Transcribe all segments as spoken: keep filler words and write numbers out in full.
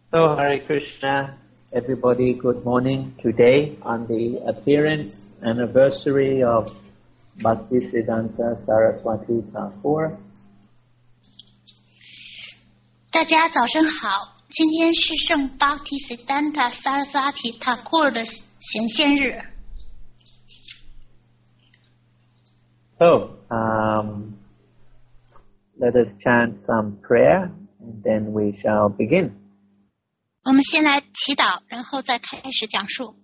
So Hare Krishna, everybody, good morning. Today on the appearance anniversary of Bhaktisiddhanta Saraswati Thakur. 大家早上好，今天是圣 Bhaktisiddhanta Saraswati Thakur 的显现日。 So, um, let us chant some prayer and then we shall begin. 我们先来祈祷，然后再开始讲述。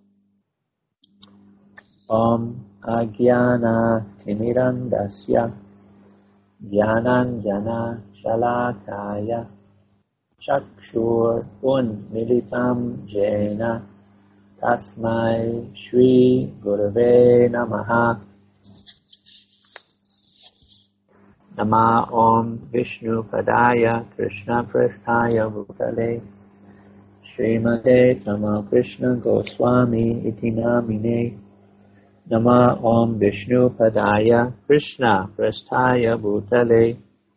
Om Ajnana Timirandasya Jnananjana Shalakaya Chakshur Unmilitam Jena Tasmai Shri Gurave Namaha Nama Om Vishnu Padaya Krishna Prasthaya Bhutale Srimate Nama Krishna Goswami Iti Namine Nama Om Vishnu Padaya Krishna Prasthaya Bhutale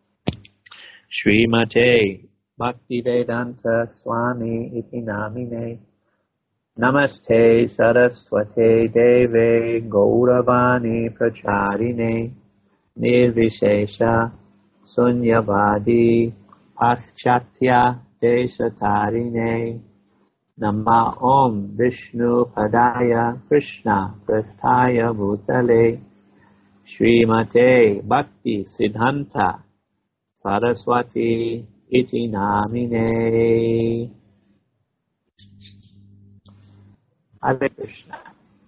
Srimate Bhaktivedanta Swami Iti Namine Namaste Saraswate Deve Gauravani Pracharine Nirvishesha Sunyavadi Paschatya Deshatarine Nama Om Vishnu Padaya Krishna Prasthaya Bhutale Srimate Bhakti Siddhanta Saraswati Iti Namine. Hare Krishna.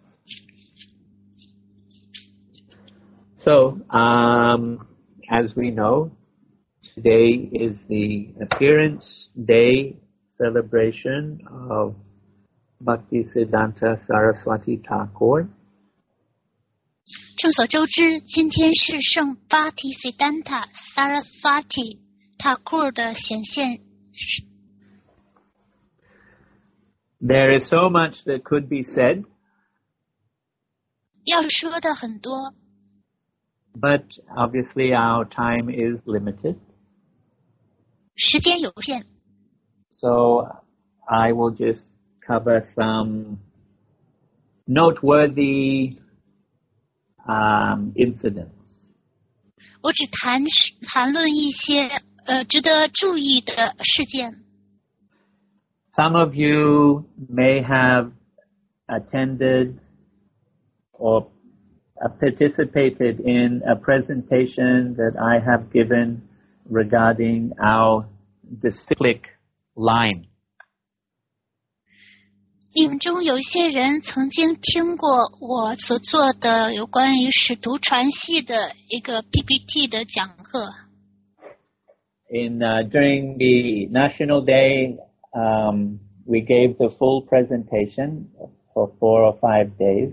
So, um, as we know, today is the appearance day celebration of Bhaktisiddhanta Saraswati Thakur. 众所周知，今天是圣 Bhaktisiddhanta Saraswati Thakur 的显现。 There is so much that could be said. 要说的很多。 But obviously our time is limited. 时间有限。 So I will just cover some noteworthy um, incidents. 我只谈谈论一些呃值得注意的事件。 Some of you may have attended or uh, participated in a presentation that I have given regarding our disciplic line. 你们中有一些人曾经听过我所做的有关于使徒传系的一个 P P T 的讲课。 In uh, during the National Day, um, we gave the full presentation for four or five days.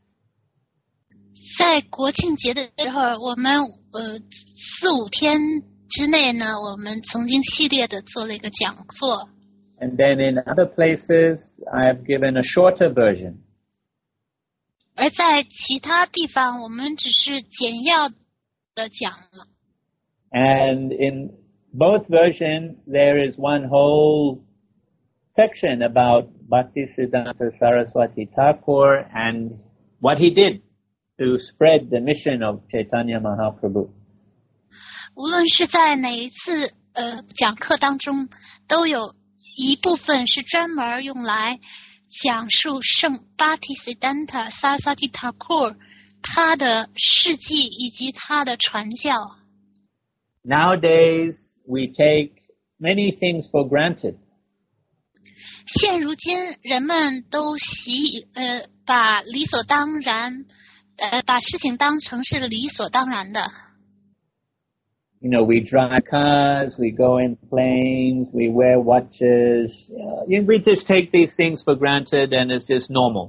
在国庆节的时候，我们呃四五天之内呢，我们曾经系列的做了一个讲座。 And then in other places, I have given a shorter version. 而在其他地方，我们只是简要的讲了。 And in both versions, there is one whole section about Bhaktisiddhanta Saraswati Thakur and what he did to spread the mission of Chaitanya Mahaprabhu. 无论是在哪一次呃讲课当中，都有一部分是专门用来讲述圣 Bhaktisiddhanta Saraswati Thakur 他的事迹以及他的传教。 Nowadays, we take many things for granted. 现如今，人们都习呃把理所当然，呃把事情当成是理所当然的。 You know, we drive cars, we go in planes, we wear watches. Uh, we just take these things for granted and it's just normal.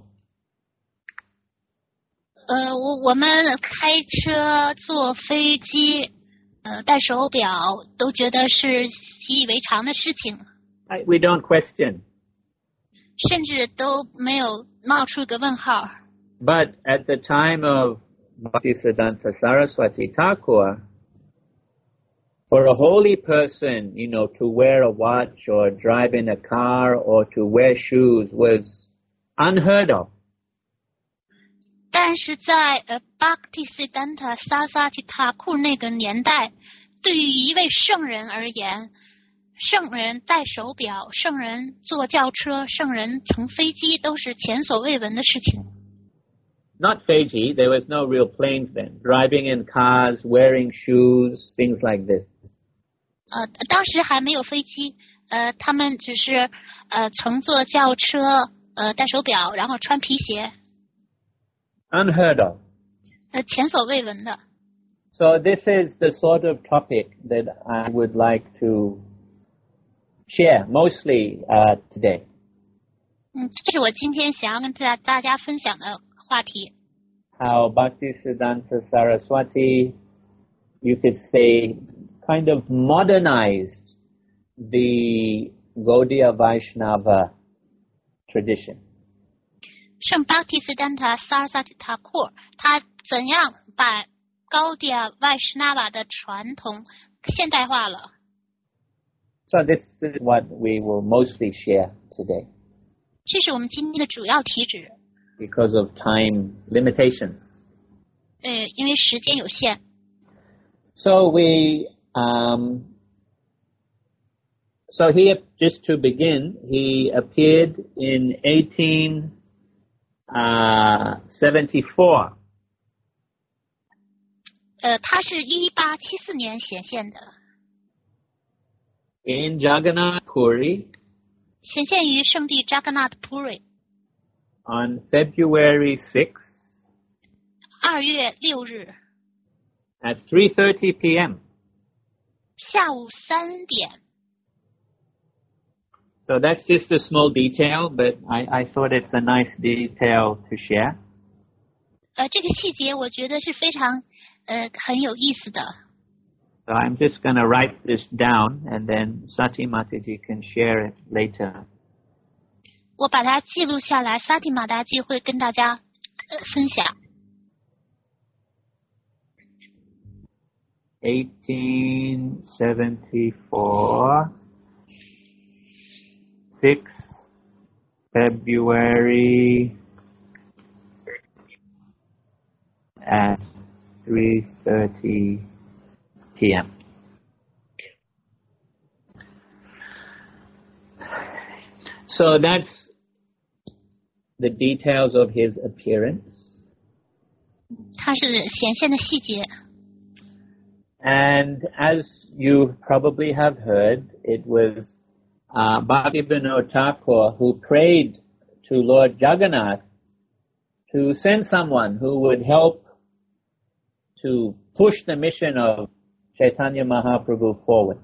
呃，我我们开车、坐飞机、呃戴手表，都觉得是习以为常的事情。 We don't question. 甚至都没有冒出一个问号。 But at the time of Bhaktisiddhanta Saraswati Thakur, For a holy person, you know, to wear a watch or drive in a car or to wear shoes was unheard of. 但是在呃 Bhaktisiddhanta Saraswati Thakur 那个年代，对于一位圣人而言，圣人戴手表，圣人坐轿车，圣人乘飞机，都是前所未闻的事情。 Not Fiji, there was no real planes then. Driving in cars, wearing shoes, things like this. 呃，当时还没有飞机，呃，他们只是呃乘坐轿车，呃，戴手表，然后穿皮鞋。 Unheard of. 呃，前所未闻的。 So this is the sort of topic that I would like to share mostly uh, today. 嗯，这是我今天想要跟大大家分享的话题。 How Bhaktisiddhanta Saraswati, you could say, kind of modernized the Gaudiya Vaishnava tradition. 圣 Bhaktisiddhanta Saraswati Thakur 他怎样把高迪亚 Vaishnava 的传统现代化了？ So this is what we will mostly share today. 这是我们今天的主要题旨。 Because of time limitations. 呃，因为时间有限。 So we, um, so he, just to begin, he appeared in eighteen seventy-four. 呃，他是一八七四年显现的。 In Jagannath Puri. 显现于圣地 Jagannath Puri。 On February sixth. 二月六日。 At three thirty p.m. 下午三点。 So that's just a small detail, but I, I thought it's a nice detail to share. 呃，这个细节我觉得是非常呃很有意思的。 So I'm just going to write this down, and then Sati Mataji can share it later. 我把它记录下来，萨提马达基会跟大家呃分享。 eighteen seventy-four, sixth February at three thirty p.m. So that's the details of his appearance. 它是显现的细节。 And as you probably have heard, it was uh, Bhaktivinoda Thakur who prayed to Lord Jagannath to send someone who would help to push the mission of Chaitanya Mahaprabhu forward.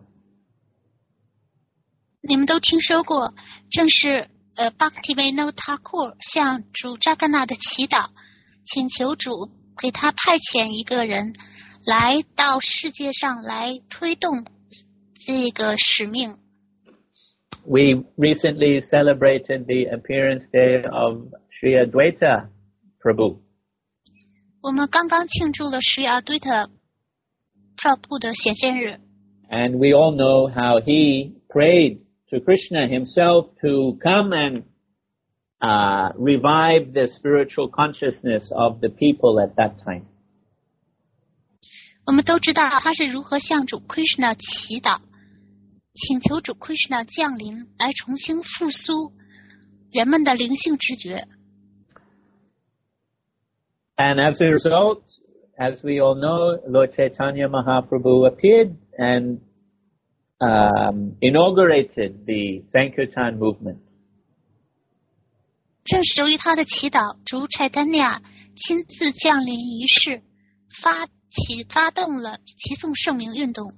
你们都听说过，正是呃 Bhaktivinoda Thakur 向主扎干纳的祈祷，请求主给他派遣一个人来到世界上来推动这个使命。 We recently celebrated the appearance day of Sri Advaita Prabhu. 我们刚刚庆祝了 Sri Advaita Prabhu 的显现日。 And we all know how he prayed to Krishna himself to come and uh, revive the spiritual consciousness of the people at that time. 我们都知道他是如何向主 Krishna 祈祷，请求主 Krishna 降临，来重新复苏人们的灵性知觉。 And as a result, as we all know, Lord Chaitanya Mahaprabhu appeared and um, inaugurated the Sankirtan movement. 正是由于他的祈祷，主 Chaitanya 亲自降临于世，发起发动了齐颂圣名运动。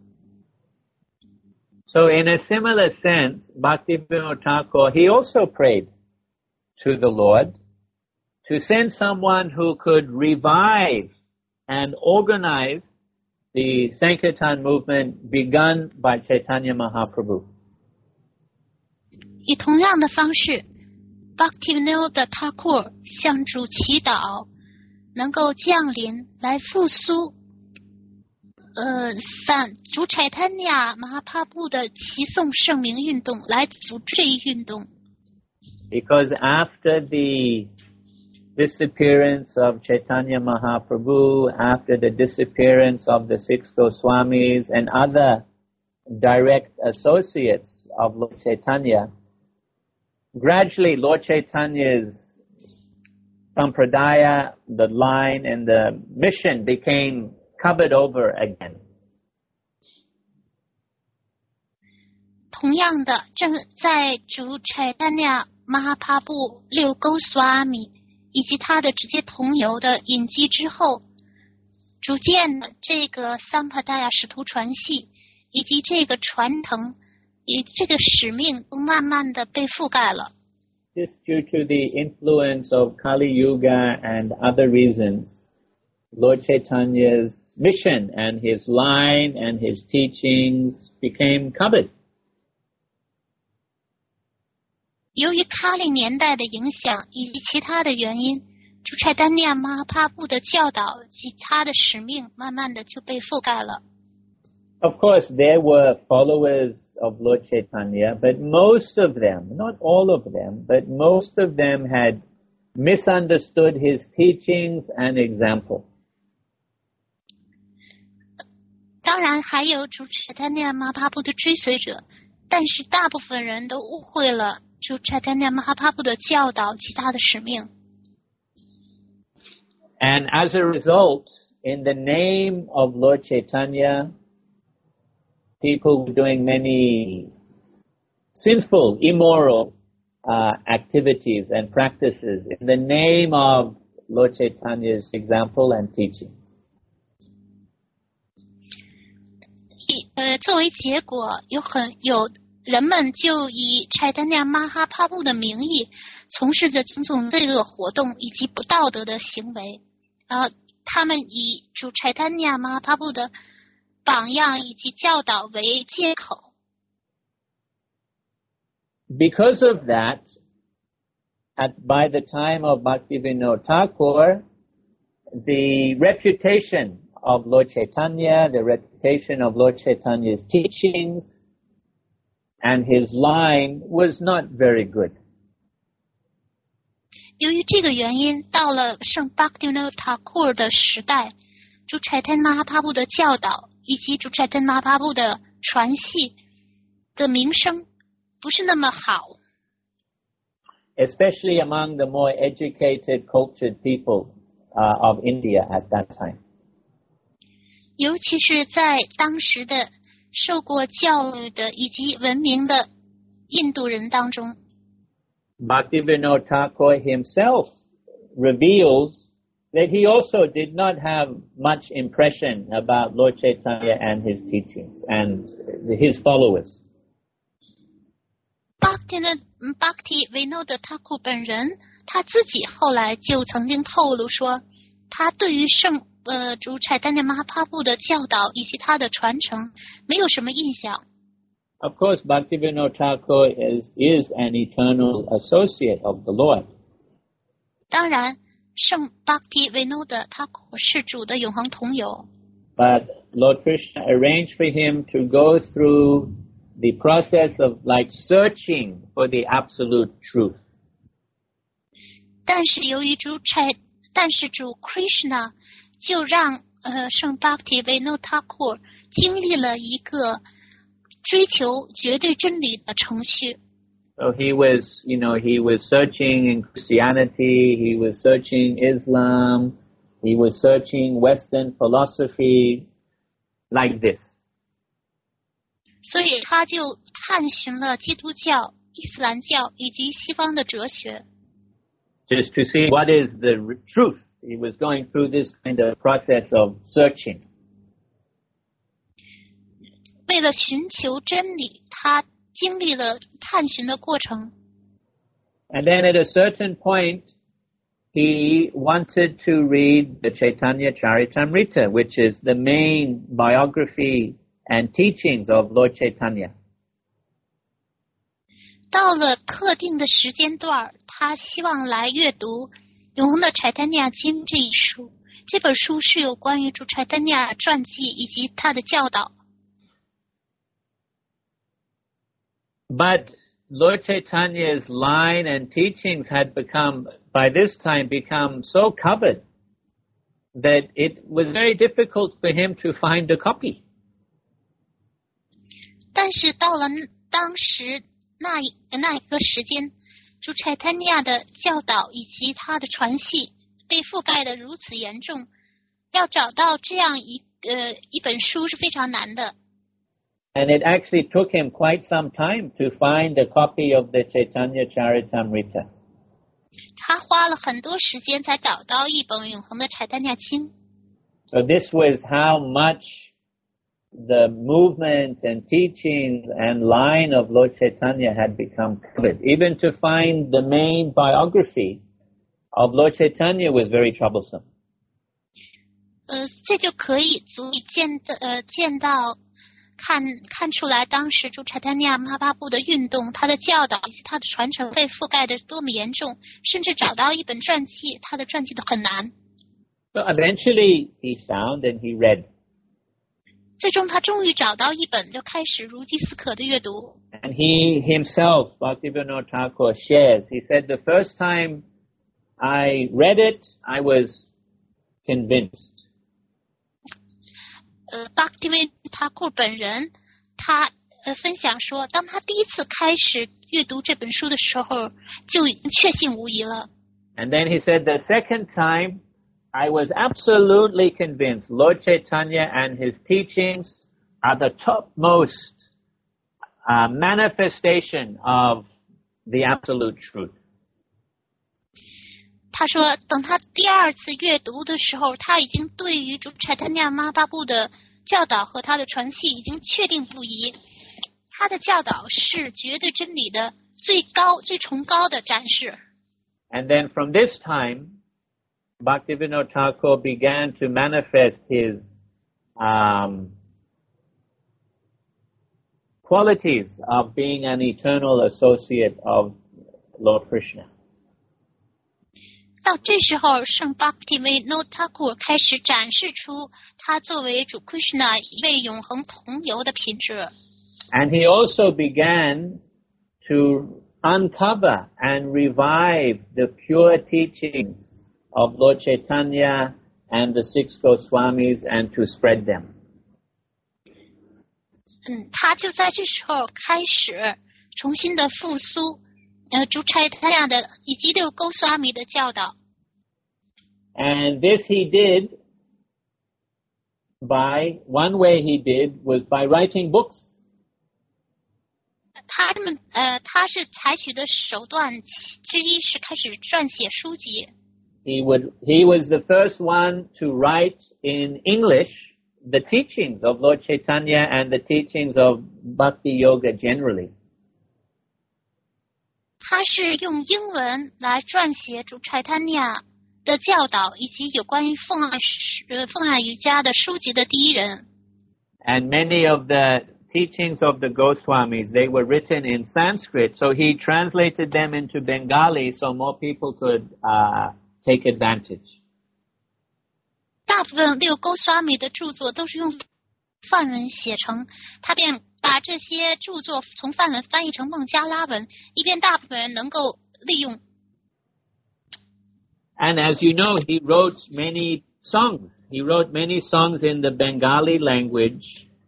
So in a similar sense, Bhaktivinoda Thakur, he also prayed to the Lord to send someone who could revive and organize the Sankirtan movement begun by Chaitanya Mahaprabhu. 以同样的方式 Bhaktivinoda Thakur 向主祈祷，能够降临来复苏呃三主柴坦尼亚马哈帕布的齐颂圣名运动来组织这一运动。 Because after the disappearance of Chaitanya Mahaprabhu, after the disappearance of the six Goswamis and other direct associates of Lord Chaitanya, gradually Lord Chaitanya's sampradaya, the line and the mission became covered over again. 同样的，正在主柴丹尼亚马哈帕布六勾苏阿米以及他的直接同游的引击之后，逐渐的这个桑帕达亚使徒传系以及这个传承以这个使命都慢慢的被覆盖了。 Just due to the influence of Kali Yuga and other reasons, Lord Chaitanya's mission and his line and his teachings became covered. 由于卡利年代的影响以及其他的原因，主柴丹尼亚马哈帕布的教导及他的使命慢慢的就被覆盖了。 Of course, there were followers of Lord Chaitanya, but most of them, not all of them, but most of them had misunderstood his teachings and example. 当然还有主柴丹尼亚马哈帕布的追随者，但是大部分人都误会了主柴丹尼亚马哈帕布的教导及他的使命。 And as a result, in the name of Lord Chaitanya, people were doing many sinful, immoral uh, activities and practices in the name of Lord Chaitanya's example and teachings. 呃，作为结果，有很有人们就以柴丹尼亚马哈帕布的名义，从事着种种罪恶活动以及不道德的行为。呃，他们以主柴丹尼亚马哈帕布的榜样以及教导为借口。 Because of that, at, by the time of Bhaktivinoda Thakur, the reputation of Lord Chaitanya, the reputation of Lord Chaitanya's teachings and his line was not very good. 由于这个原因，到了圣巴克蒂诺塔库尔的时代，主柴坦马哈帕布的教导以及主柴坦马哈帕布的传系的名声不是那么好。 Especially among the more educated, cultured people uh, of India at that time. 尤其是在当时的受过教育的以及文明的印度人当中。 Bhaktivinoda Thakur himself reveals that he also did not have much impression about Lord Chaitanya and his teachings and his followers. Bhaktivinoda Thakur 本人他自己后来就曾经透露说，他对于圣呃主柴丹尼马哈帕布的教导以及他的传承没有什么印象。 Of course, Bhaktivinoda Thakur is, is an eternal associate of the Lord. 当然，圣 Bhaktivinoda Thakur 是主的永恒同友。 But Lord Krishna arranged for him to go through the process of like searching for the absolute truth. 但是由于主柴，但是主 Krishna 就让呃圣 Bhaktivinoda Thakur 经历了一个追求绝对真理的程序。 So he was, you know, he was searching in Christianity, he was searching Islam, he was searching Western philosophy, like this. 所以他就探寻了基督教、伊斯兰教以及西方的哲学。 Just to see what is the truth. He was going through this kind of process of searching. 为了寻求真理，他经历了探寻的过程。 And then at a certain point, he wanted to read the Chaitanya Charitamrita, which is the main biography and teachings of Lord Chaitanya. 到了特定的时间段，他希望来阅读《永恒的柴丹尼亚经》这一书， 这本书是有关于主柴丹尼亚传记以及他的教导。 But Lord Chaitanya's line and teachings had become, by this time, become so covered that it was very difficult for him to find a copy. 但是到了当时那一那一个时间，主柴丹尼亚的教导以及他的传系被覆盖得如此严重，要找到这样一呃一本书是非常难的。 And it actually took him quite some time to find a copy of the Chaitanya Charitamrita. 他花了很多时间才找到一本永恒的柴丹尼亚经。 So this was how much the movement and teachings and line of Lord Chaitanya had become covered. Even to find the main biography of Lord Chaitanya was very troublesome. 呃，这就可以足以见的呃见到。看看出来，当时主柴丹尼亚马巴布的运动，他的教导以及他的传承被覆盖的多么严重，甚至找到一本传记，他的传记都很难。 So eventually he found and he read. 最终他终于找到一本，就开始如饥似渴的阅读。 And he himself, Bhaktivinoda Thakur, shares. He said, the first time I read it, I was convinced. 呃 Bhaktivinoda Thakur 本人，他呃分享说，当他第一次开始阅读这本书的时候，就已经确信无疑了。 And then he said, the second time, I was absolutely convinced Lord Chaitanya and his teachings are the topmost uh, manifestation of the absolute truth. 他说，等他第二次阅读的时候，他已经对于主柴丹尼亚马巴布的教导和他的传系已经确定不疑。他的教导是绝对真理的最高、最崇高的展示。 And then from this time, Bhaktivinoda Thakur began to manifest his um, qualities of being an eternal associate of Lord Krishna. 到这时候，圣 Bhaktivinoda Thakur 开始展示出他作为主 Krishna 一位永恒同游的品质。 And he also began to uncover and revive the pure teachings of Lord Chaitanya and the six Goswamis and to spread them. 嗯，他就在这时候开始重新的复苏。呃，主柴丹尼亚的以及六勾swami米的教导。 And this he did by, one way he did was by writing books. 他们呃，他是采取的手段之一是开始撰写书籍。 He would, he was the first one to write in English the teachings of Lord Chaitanya and the teachings of Bhakti Yoga generally. 他是用英文来撰写主柴丹尼亚的教导以及有关于奉爱呃奉爱瑜伽的书籍的第一人。 And many of the teachings of the Goswamis, they were written in Sanskrit, so he translated them into Bengali so more people could uh, take advantage. 大部分六勾swami米的著作都是用梵文写成，他便把这些著作从梵文翻译成孟加拉文，以便大部分人能够利用。 And as you know, he wrote many songs. He wrote many songs in the Bengali language,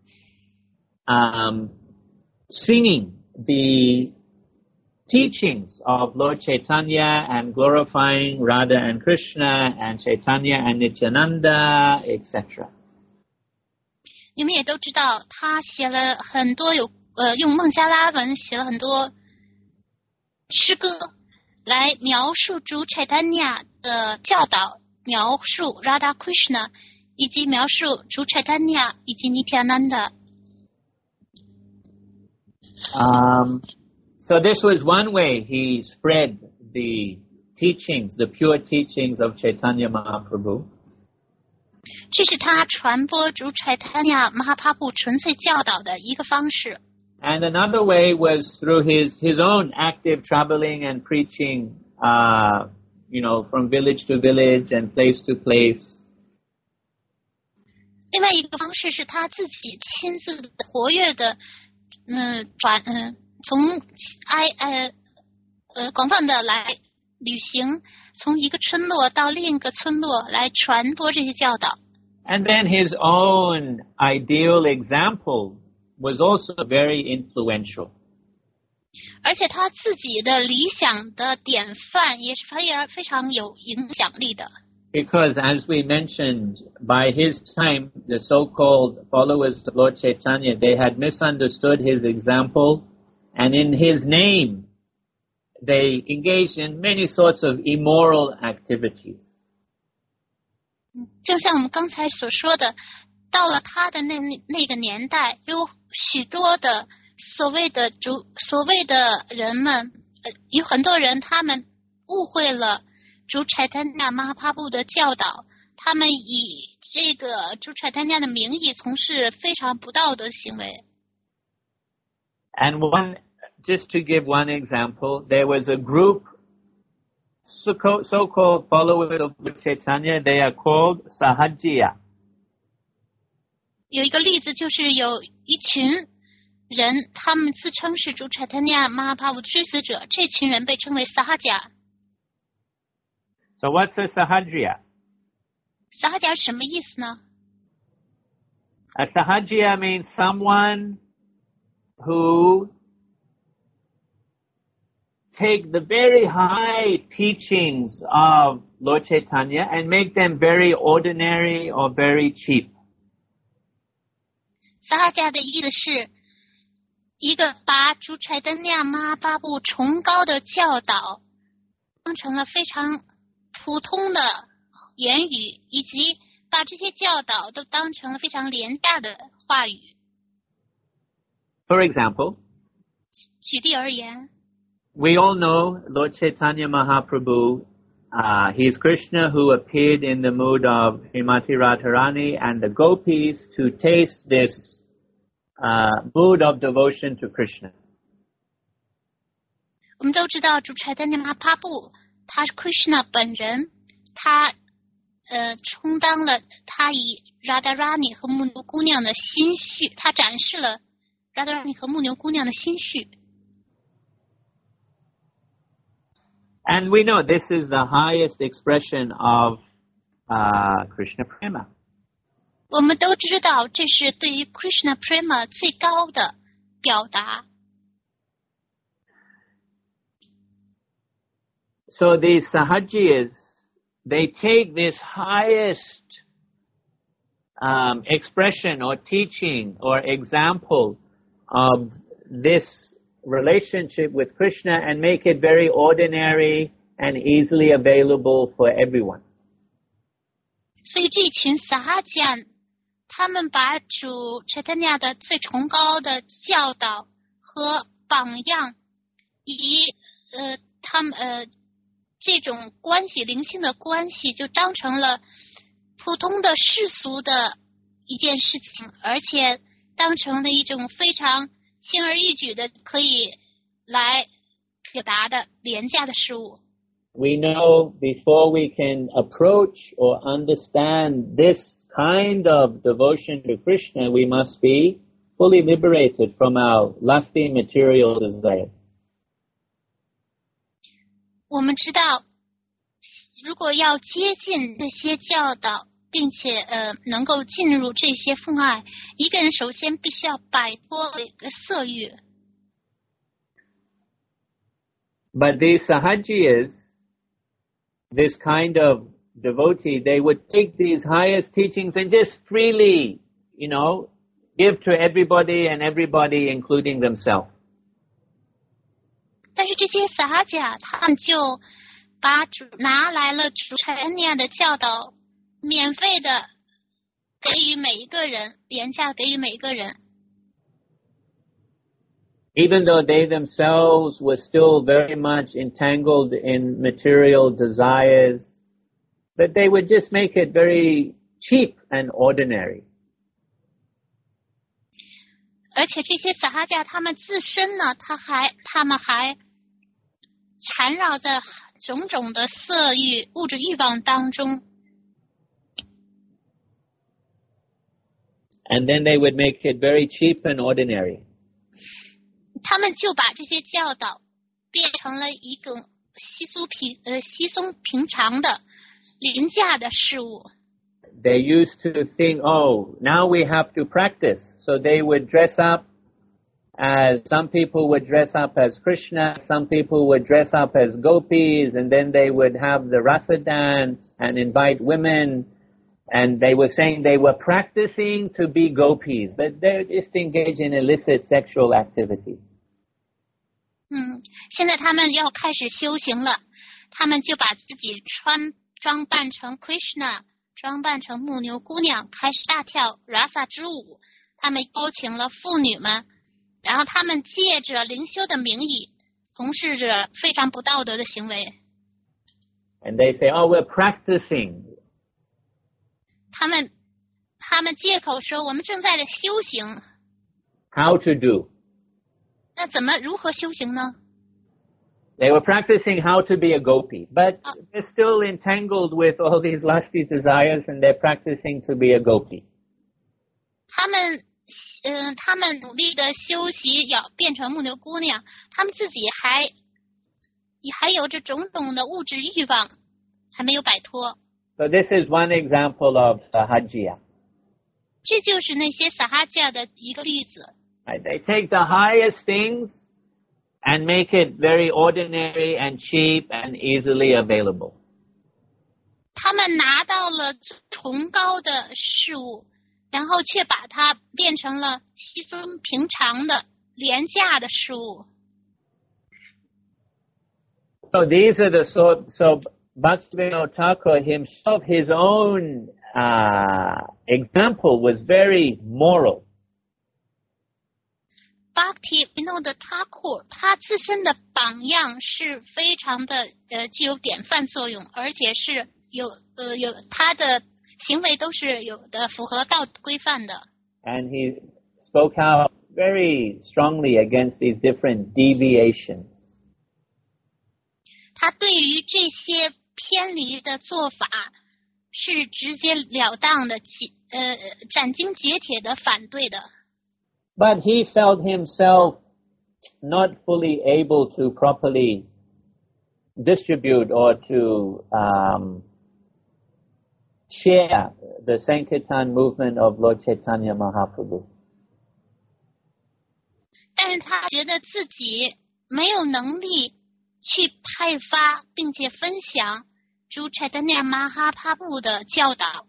um, singing the teachings of Lord Chaitanya and glorifying Radha and Krishna and Chaitanya and Nityananda, et cetera. 你们也都知道，他写了很多有呃用孟加拉文写了很多诗歌，来描述主柴丹尼亚的教导，描述 Radha Krishna， 以及描述主柴丹尼亚以及 Nityananda。 Um, so this was one way he spread the teachings, the pure teachings of Chaitanya Mahaprabhu. 这是他传播主柴丹尼亚马哈帕布纯粹教导的一个方式。 And another way was through his, his own active traveling and preaching, uh, you know, from village to village and place to place. 另外一个方式是他自己亲自活跃的，嗯，转嗯，从埃呃呃广泛的来旅行，从一个村落到另一个村落来传播这些教导。 And then his own ideal example was also very influential. 而且他自己的理想的典范也是非常非常有影响力的。 Because as we mentioned, by his time, the so-called followers of Lord Chaitanya, they had misunderstood his example, and in his name, they engaged in many sorts of immoral activities. 就像我们刚才所说的，到了他的那那个年代，有许多的所谓的主所谓的人们，呃，有很多人他们误会了主柴丹那玛哈帕布的教导，他们以这个主柴丹那的名义从事非常不道德行为。 And one, just to give one example, there was a group, so-called followers of Chaitanya, they are called Sahajiya. 有一个例子就是有一群人，他们自称是主柴丹那玛哈帕布追随者，这群人被称为撒哈迦。 So what's a Sahajiya? 撒哈迦是什么意思呢？ A Sahajiya means someone who take the very high teachings of Lord Chaitanya and make them very ordinary or very cheap. 撒哈迦的意思是一个把主柴丹那玛哈帕布崇高的教导当成了非常普通的言语，以及把这些教导都当成了非常廉价的话语。 For example, 举例而言， we all know Lord Chaitanya Mahaprabhu, uh, he is Krishna who appeared in the mood of Srimati Radharani and the gopis to taste this uh, mood of devotion to Krishna. 我们都知道主柴丹那玛哈帕布他是 Krishna 本人，他呃充当了他以 Radharani 和牧牛姑娘的心绪，他展示了 Radharani 和牧牛姑娘的心绪。 And we know this is the highest expression of uh, Krishna Prema. 我们都知道这是对于 Krishna Prema 最高的表达。 So these Sahajiyas, they take this highest um, expression or teaching or example of this relationship with Krishna and make it very ordinary and easily available for everyone. 所以这群撒哈迦，他们把主 Chaitanya 的最崇高的教导和榜样，以呃他们呃这种关系灵性的关系，就当成了普通的世俗的一件事情，而且当成了一种非常轻而易举的可以来表达的廉价的事物。 We know before we can approach or understand this kind of devotion to Krishna, we must be fully liberated from our lusty material desires. 我们知道，如果要接近这些教导，并且呃能够进入这些奉爱，一个人首先必须要摆脱一个色欲。 But these Sahajiyas, this kind of devotee, they would take these highest teachings and just freely, you know, give to everybody and everybody, including themselves. 但是这些撒哈迦，他们就把主拿来了主柴那样的教导，免费的给予每一个人，廉价给予每一个人。 Even though they themselves were still very much entangled in material desires, but they would just make it very cheap and ordinary. 而且这些撒哈迦他们自身呢，他还他们还缠绕在种种的色欲、物质欲望当中。 And then they would make it very cheap and ordinary. 他们就把这些教导变成了一个稀疏平呃稀松平常的廉价的事物。 They used to think, oh, now we have to practice. So they would dress up as, some people would dress up as Krishna, some people would dress up as gopis, and then they would have the rasa dance and invite women. And they were saying they were practicing to be gopis, but they're just engaged in illicit sexual activity. 嗯，现在他们要开始修行了，他们就把自己穿装扮成 Krishna， 装扮成牧牛姑娘，开始大跳 Rasa 之舞。他们邀请了妇女们，然后他们借着灵修的名义，从事着非常不道德的行为。 And they say, oh, we're practicing. 他们他们借口说我们正在修行。 How to do? 那怎么如何修行呢？ They were practicing how to be a gopi, but they're still entangled with all these lusty desires, and they're practicing to be a gopi. 他们嗯、呃，他们努力的修习，要变成牧牛姑娘，他们自己还还有着种种的物质欲望，还没有摆脱。 So this is one example of sahajya. 这就是那些撒哈迦的一个例子。 Right? They take the highest things and make it very ordinary and cheap and easily available. 他们拿到了崇高的事物，然后却把它变成了稀松平常的廉价的事物。 So these are the so so Bhaktivinoda Thakur himself, his own uh, example was very moral. Bhaktivinoda Thakur 他自身的榜样是非常的呃具有典范作用，而且是有呃有他的行为都是有的符合道德规范的。 And he spoke out very strongly against these different deviations. 他对于这些偏离的做法是直截了当的呃斩钉截铁的反对的。 But he felt himself not fully able to properly distribute or to um, share the Sankirtan movement of Lord Chaitanya Mahaprabhu. 但是他觉得自己没有能力去派发并且分享主 Chaitanya Mahaprabhu 的教导。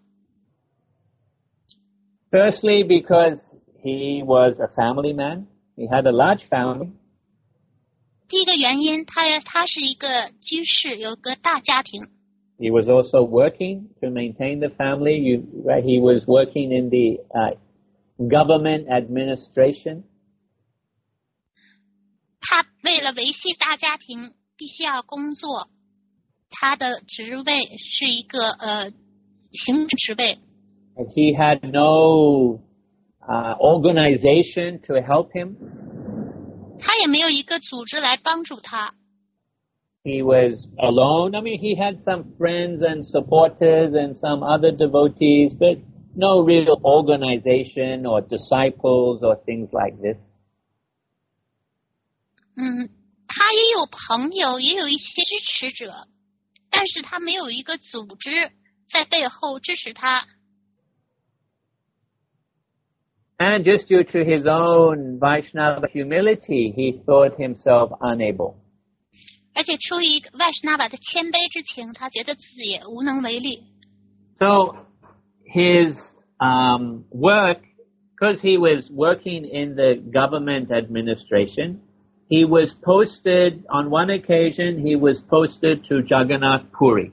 Firstly, because he was a family man. He had a large family. 第一个原因，他他是一个居士，有个大家庭。 He was also working to maintain the family. You, right, he was working in the uh, government administration. 他为了维系大家庭，必须要工作。他的职位是一个呃行政职位。 And he had no uh, organization to help him. 他也没有一个组织来帮助他。 He was alone. I mean, he had some friends and supporters and some other devotees, but no real organization or disciples or things like this. 嗯，他也有朋友，也有一些支持者，但是他没有一个组织在背后支持他。 And just due to his own Vaishnava humility, he thought himself unable. 而且出于一个 Vaishnava 的谦卑之情，他觉得自己也无能为力。 So his um, work, because he was working in the government administration, he was posted, on one occasion, he was posted to Jagannath Puri.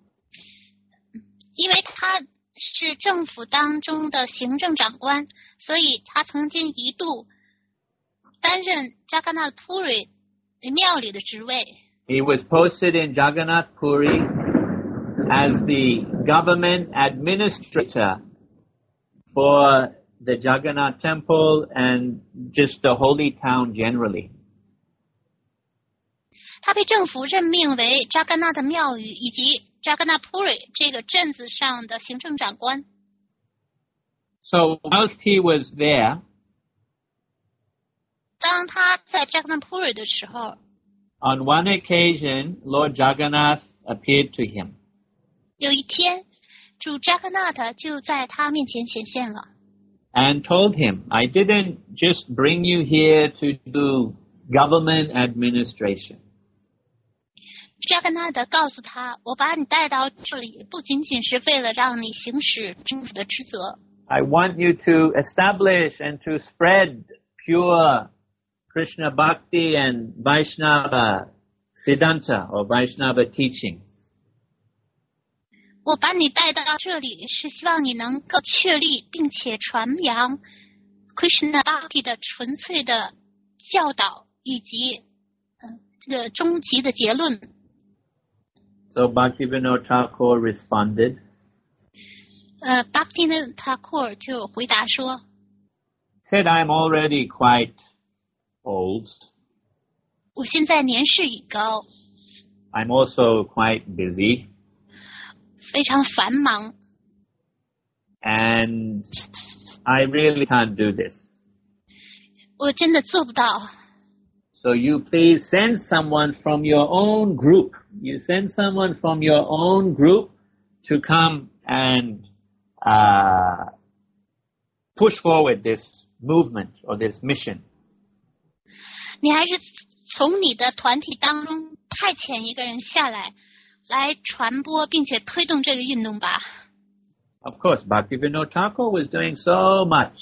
因为他是政府当中的行政长官，所以他曾经一度担任 Jagannath Puri 庙里的职位。 He was posted in Jagannath Puri as the government administrator for the Jagannath temple and just the holy town generally. 他被政府任命为 Jagannath 庙宇以及 Jagannath Puri 这个镇子上的行政长官。 So whilst he was there, 当他在 Jagannath 的时候 on one occasion, Lord Jagannath appeared to him. 有一天主 Jagannath 就在他面前显现了 and told him, I didn't just bring you here to do government administration. Jagannath 告诉他，我把你带到这里不仅仅是为了让你行使政府的职责 I want you to establish and to spread pure Krishna Bhakti and Vaishnava Siddhanta or Vaishnava teachings. 我把你带到这里是希望你能够确立并且传扬 Krishna Bhakti 的纯粹的教导以及、呃、这个终极的结论。 So Bhaktivinoda Thakur responded, 呃 Bhaktivinoda Thakur 就回答说 said, I'm already quite old. 我现在年事已高 I'm also quite busy. 非常繁忙 And I really can't do this. 我真的做不到 So you please send someone from your own group. You send someone from your own group to come and uh, push forward this movement or this mission. 你还是从你的团体当中派遣一个人下来来传播并且推动这个运动吧 Of course, Bhaktivinoda Thakur was doing so much.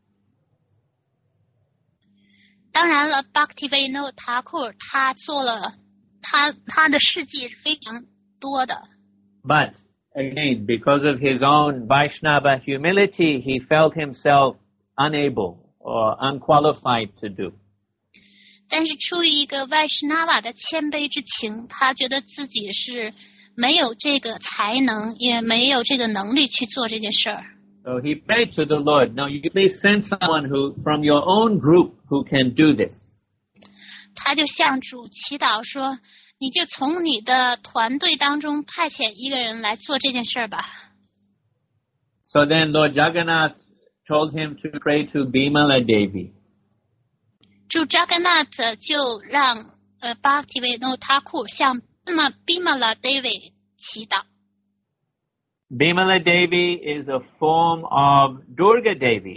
当然了 Bhaktivinoda Thakur 他做了他他的事迹是非常多的 But again, because of his own Vaishnava humility, he felt himself unable or unqualified to do. 但是出于一个 Vaishnava 的谦卑之情他觉得自己是没有这个才能也没有这个能力去做这件事儿 So he prayed to the Lord, now you please send someone who, from your own group who can do this. 他就向主祈祷说你就从你的团队当中派遣一个人来做这件事儿吧 So then Lord Jagannath told him to pray to Bimala Devi. 主 Jagannath 就让呃 Bhaktivinoda Thakur 向 Bimala Devi 祈祷 Bimala Devi is a form of Durga Devi.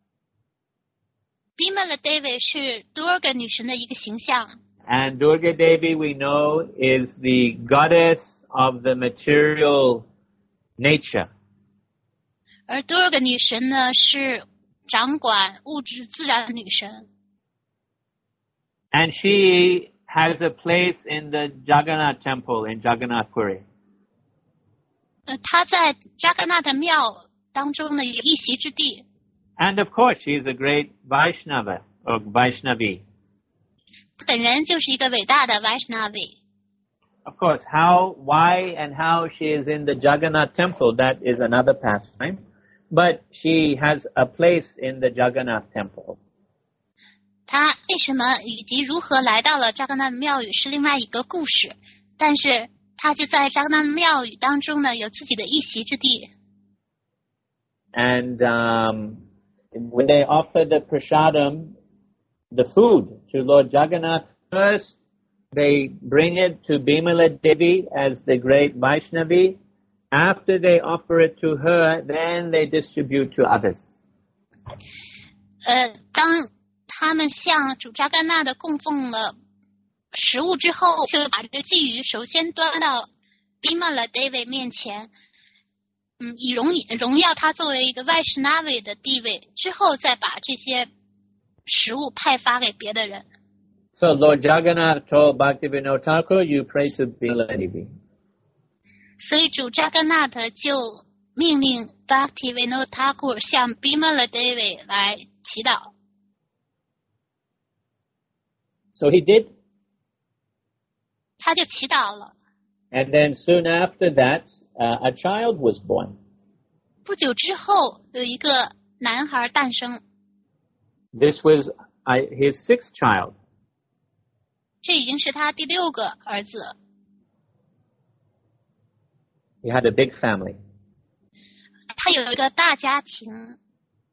Bimala Devi 是 Durga 女神的一个形象 And Durga Devi, we know, is the goddess of the material nature. 而 Durga 女神呢是掌管物质自然的女神 And she has a place in the Jagannath temple in Jagannath Puri. 呃她在 Jagannath 庙当中呢有一席之地 And of course, she is a great Vaishnava or Vaishnavi. 本人就是一个伟大的 Vaishnavi Of course, how, why, and how she is in the Jagannath temple, that is another pastime. But she has a place in the Jagannath temple. 她为什么以及如何来到了 Jagannath 庙宇是另外一个故事但是她就在 Jagannath 庙宇当中呢有自己的一席之地 And um, when they offer the prasadam, the food to Lord Jagannath, first they bring it to Bimala Devi as the great Vaishnavi. After they offer it to her, then they distribute to others. 呃当他们向主 Jagannath 供奉了食物之后就把这个祭鱼首先端到 Bimala Devi 面前嗯，以荣荣耀他作为一个 Vaishnavi 的地位之后再把这些食物派发给别的人 So Lord Jagannath told Bhaktivinoda Thakur, you pray to Bimala Devi. 所以主 Jagannath 就命令 Bhaktivinoda Thakur 向 Bimala Devi 来祈祷 So he did. 他就祈祷了 And then soon after that, uh, a child was born. 不久之后有一个男孩诞生 This was uh, his sixth child. 这已经是他第六个儿子 He had a big family. 他有一个大家庭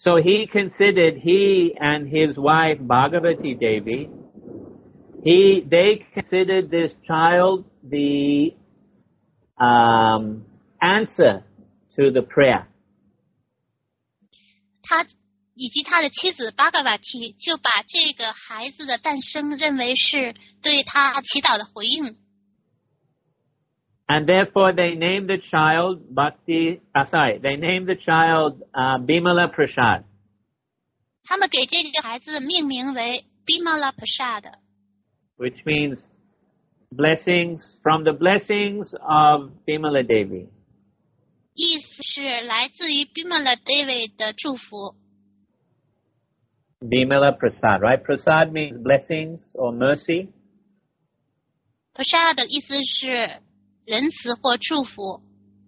So he considered he and his wife Bhagavati Devi, he they considered this child the um, answer to the prayer. 他以及他的妻子巴嘎瓦提就把这个孩子的诞生认为是对他祈祷的回应。 And therefore they named the child Bhakti, uh, sorry, they named the child uh, Bimala Prasad. 他们给这个孩子命名为 Bimala Prasad, which means blessings from the blessings of Bimala Devi. 意思是来自于 Bimala Devi 的祝福。 Bimala Prasad, right? Prasad means blessings or mercy. Prasad 的意思是仁慈或祝福。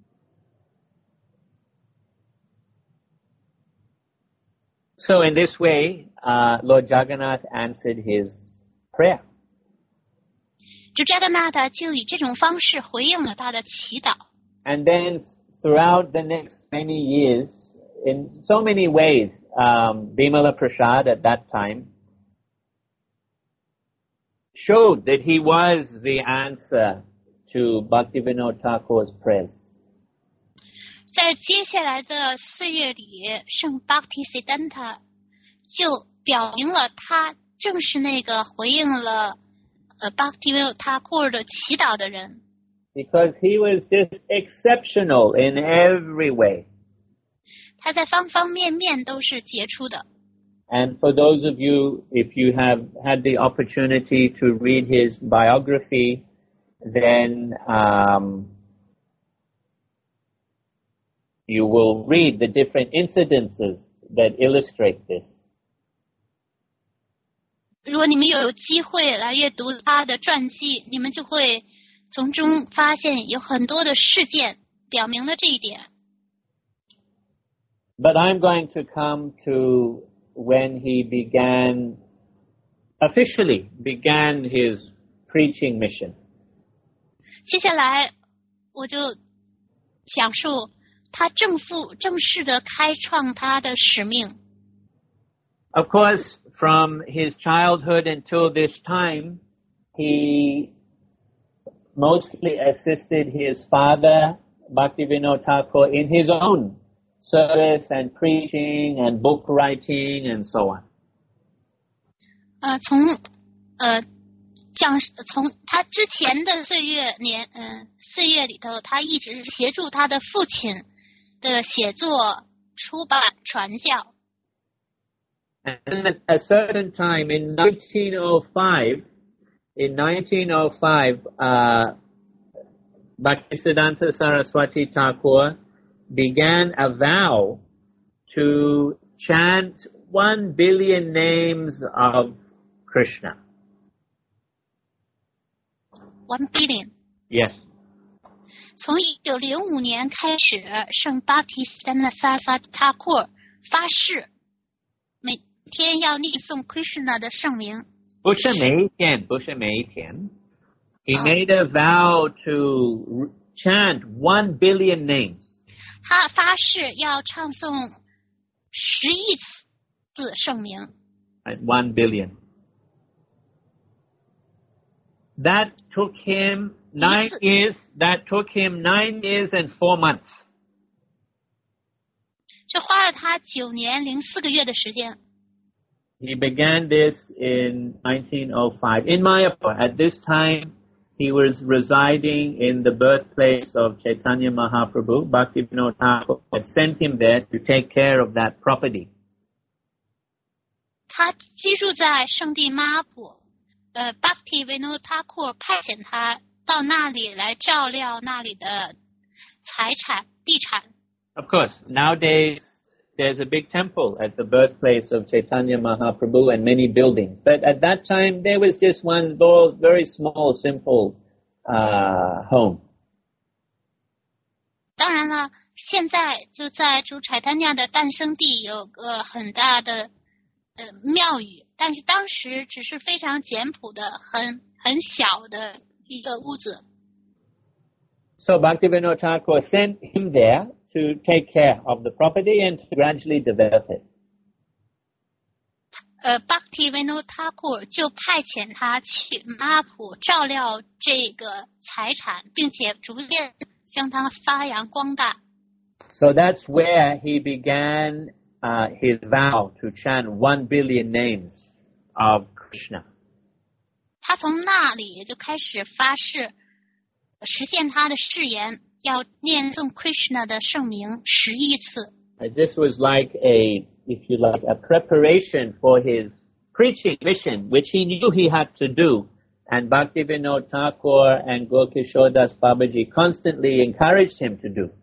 So in this way, uh, Lord Jagannath answered his prayer. 主 Jagannath 就以这种方式回应了他的祈祷。 And then throughout the next many years, in so many ways, um, Bimala Prasad at that time showed that he was the answer to Bhaktivinoda Thakur's prayers. 在接下来的岁月里，圣 Bhaktisiddhanta 就表明了他正是那个回应了呃 Bhaktivinoda Thakur 的祈祷的人。 Because he was just exceptional in every way. 他在方方面面都是杰出的。 And for those of you, if you have had the opportunity to read his biography, then um, you will read the different incidences that illustrate this. 如果你们有机会来阅读他的传记，你们就会从中发现有很多的事件表明了这一点。 But I'm going to come to when he began, officially began his preaching mission. 接下来我就讲述他正副正式的开创他的使命。 Of course, from his childhood until this time, he mostly assisted his father, Bhaktivinoda Thakur, in his own service and preaching and book writing and so on. 呃，从呃讲从他之前的岁月年嗯、呃、岁月里头，他一直是协助他的父亲的写作、出版、传教。 And at a certain time in nineteen oh five, in nineteen oh five, uh, Bhaktisiddhanta Saraswati Thakur began a vow to chant one billion names of Krishna. One billion. Yes. 从一九零五年开始，圣巴提斯丹的萨萨塔库发誓，每天要念诵 Krishna 的圣名。 不是每一天，不是每一天。He made a vow to chant one billion names. 他发誓要唱诵十亿次圣名。 Right, one billion. That took him nine years. That took him nine years and four months. 这花了他九年零四个月的时间。 He began this in nineteen oh five in Mayapur. At this time, he was residing in the birthplace of Chaitanya Mahaprabhu. Bhaktivinoda Thakur had sent him there to take care of that property. 他居住在圣地玛普，呃 ，Bhaktivinoda Thakur 派遣他到那里来照料那里的财产、地产。 Of course, nowadays there's a big temple at the birthplace of Chaitanya Mahaprabhu and many buildings. But at that time, there was just one very small, simple uh, home. 当然了，现在就在主柴丹亚的诞生地有个很大的呃庙宇，但是当时只是非常简朴的、很很小的一个屋子。 So Bhaktivinoda Thakur sent him there to take care of the property and to gradually develop it. 呃 Bhaktivinoda Thakur 就派遣他去马拉普照料这个财产，并且逐渐将它发扬光大。 So that's where he began uh, his vow to chant one billion names of Krishna. 他从那里也就开始发誓，实现他的誓言，要念诵 Krishna 的圣名十亿次。 This was like a, if you like, a preparation for his preaching mission, which he knew he had to do. And Bhaktivinoda Thakur and Gokishore Das Babaji constantly encouraged him to do.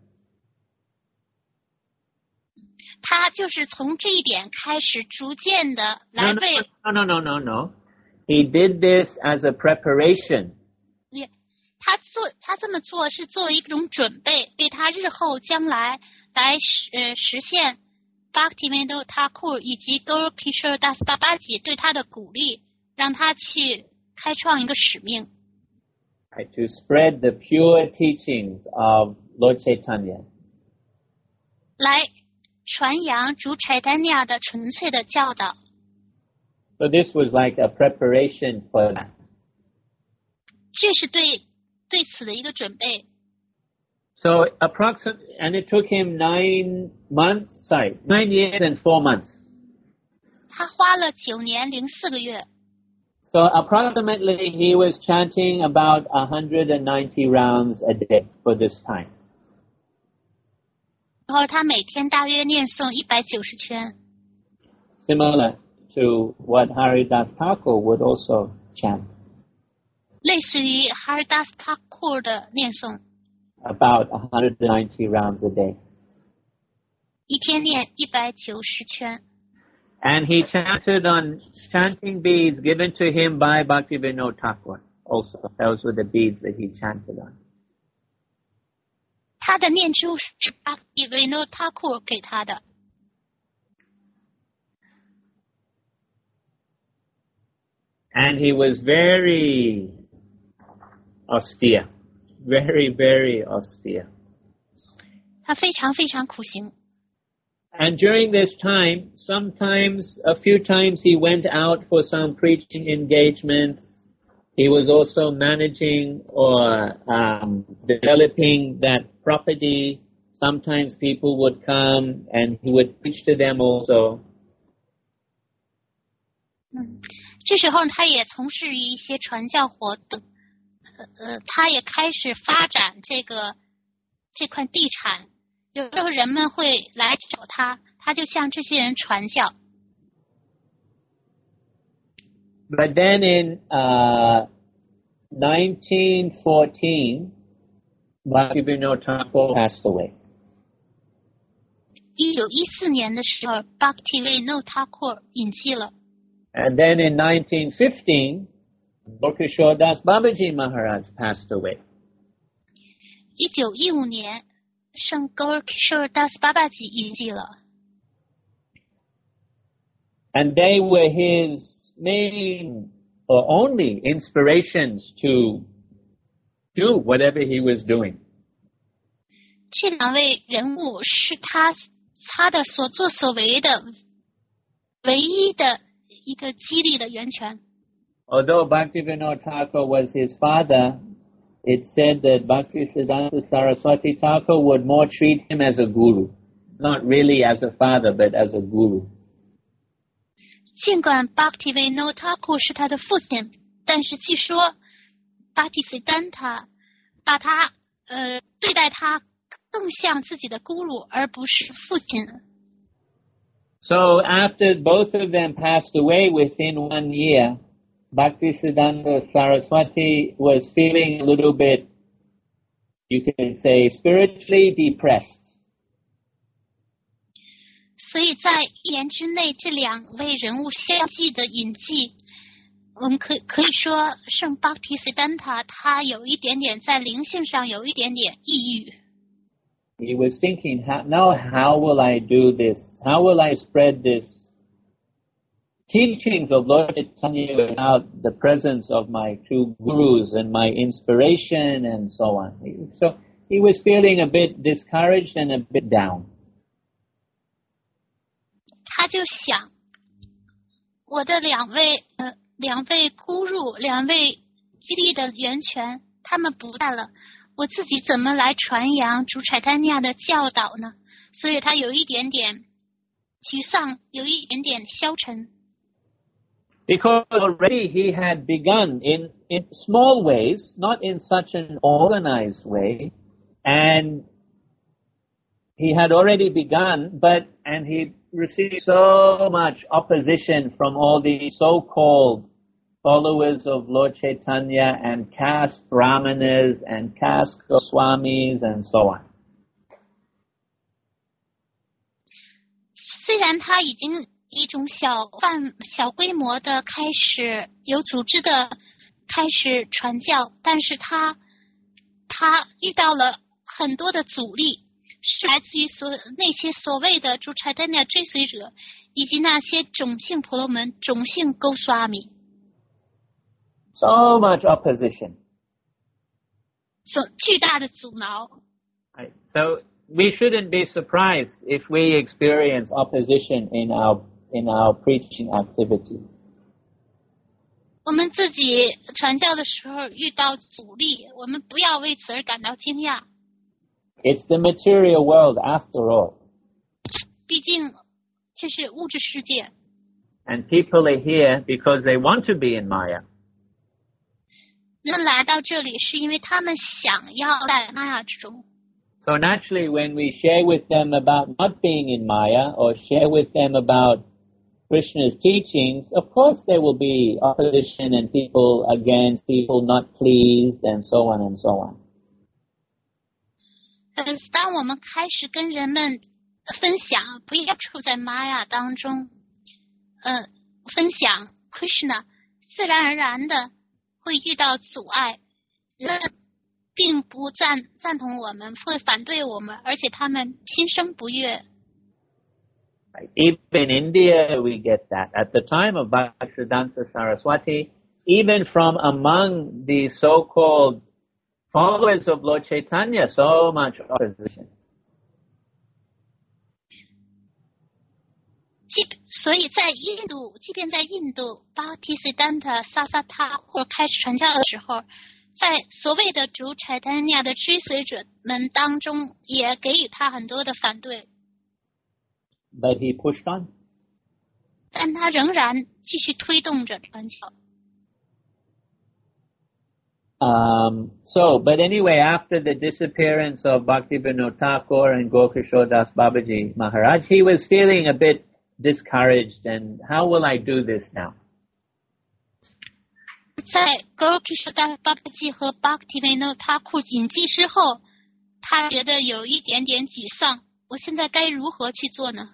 他就是从这一点开始，逐渐的来为 No, no, no, no, no, no. He did this as a preparation. 他做他这么做是作为一种准备，为他日后将来来实呃实现 Bhaktivinoda Thakur 以及 Gokishore Das Babaji 对他的鼓励，让他去开创一个使命。 Right, to spread the pure teachings of Lord Chaitanya. 来传扬主 Chaitanya 的纯粹的教导。 So this was like a preparation for that. 这是对对此的一个准备。 So approximately, and it took him nine months, sorry, nine years and four months. 他花了九年零四个月。 So approximately he was chanting about one hundred ninety rounds a day for this time. 然后他每天大约念诵一百九十圈。 Similar to what Haridas Thakur would also chant. 类似于 Haridas Thakur 的念诵。 About one hundred ninety rounds a day. 一天念一百九十圈。 And he chanted on chanting beads given to him by Bhaktivinoda Thakur. Also, those were the beads that he chanted on. 他的念珠是 Bhaktivinoda Thakur 给他的。 And he was very austere. Very, very austere. 他非常非常苦行。 And during this time, sometimes, a few times he went out for some preaching engagements. He was also managing or um, developing that property. Sometimes people would come and he would preach to them also. 嗯，这时候他也从事于一些传教活动。呃，他也开始发展这个这块地产。有时候人们会来找他，他就向这些人传教。 But then in uh, nineteen fourteen, Bhaktivinoda Thakur passed away. 一九一四年的时候 ，Bhaktivinoda Thakur 隐迹了。 And then in nineteen fifteen, Gokishore Das Babaji Maharaj passed away. 一九一五年。圣 Gokishore Das Babaji 隐迹了。 And they were his main or only inspirations to do whatever he was doing. 这两位人物是他他的所作所为的唯一的一个激励的源泉。 Although Bhaktivinoda Thakur was his father, it said that Bhaktisiddhanta Saraswati Thakur would more treat him as a guru. Not really as a father, but as a guru. 尽管 Bhaktivinoda Thakur 是他的父亲，但是据说 Bhaktisiddhanta 把他呃对待他更像自己的 guru 而不是父亲。 So after both of them passed away within one year, Bhaktisiddhanta Saraswati was feeling a little bit, you can say, spiritually depressed. 所以在一年之内，这两位人物相继的隐迹，我们可可以说，圣 Bhaktisiddhanta 他有一点点在灵性上有一点点抑郁。 He was thinking, how, now how will I do this? How will I spread this teachings of Lord Chaitanya without the presence of my two gurus and my inspiration and so on? So he was feeling a bit discouraged and a bit down. 他就想， 我的两位呃两位姑入，两位激励的源泉，他们不在了，我自己怎么来传扬主柴丹尼亚的教导呢？所以他有一点点沮丧，有一点点消沉。 Because already he had begun in, in small ways, not in such an organized way, and he had already begun, but, and he received so much opposition from all the so-called followers of Lord Chaitanya and caste brahmanas and caste Goswamis and so on. 虽然他已经一种小范小规模的开始有组织的开始传教，但是他他遇到了很多的阻力，是来自于所那些所谓的主柴丹尼亚追随者以及那些种姓婆罗门、种姓勾刷米。 So much opposition. 所巨大的阻挠。 Right. So we shouldn't be surprised if we experience opposition in our in our preaching activities. 我们自己传教的时候遇到阻力，我们不要为此而感到惊讶。 It's the material world after all. 毕竟这是物质世界。 And people are here because they want to be in Maya. 人们来到这里是因为他们想要在玛雅之中。 So naturally, when we share with them about not being in Maya or share with them about Krishna's teachings, of course there will be opposition and people against, people not pleased, and so on and so on. 呃，当我们开始跟人们分享不要处在玛雅当中，呃，分享 Krishna， 自然而然的会遇到阻碍，人并不赞赞同我们，会反对我们，而且他们心生不悦。 Even in India, we get that. At the time of Bhaktisiddhanta Saraswati, even from among the so-called followers of Lord Chaitanya, so much opposition. 所以在印度，即便在印度，巴提斯丹特萨萨塔或开始传教的时候，在所谓的主柴丹尼亚的追随者们当中，也给予他很多的反对。 But he pushed on. 但他仍然继续推动着传教。 Um, so, but anyway, after the disappearance of Bhaktivinoda Thakur and Gokishore Das Babaji Maharaj, he was feeling a bit discouraged, and how will I do this now? 在 Gokishore Das Babaji 和 Bhaktivinoda Thakur 隐迹之后，他觉得有一点点沮丧。我现在该如何去做呢？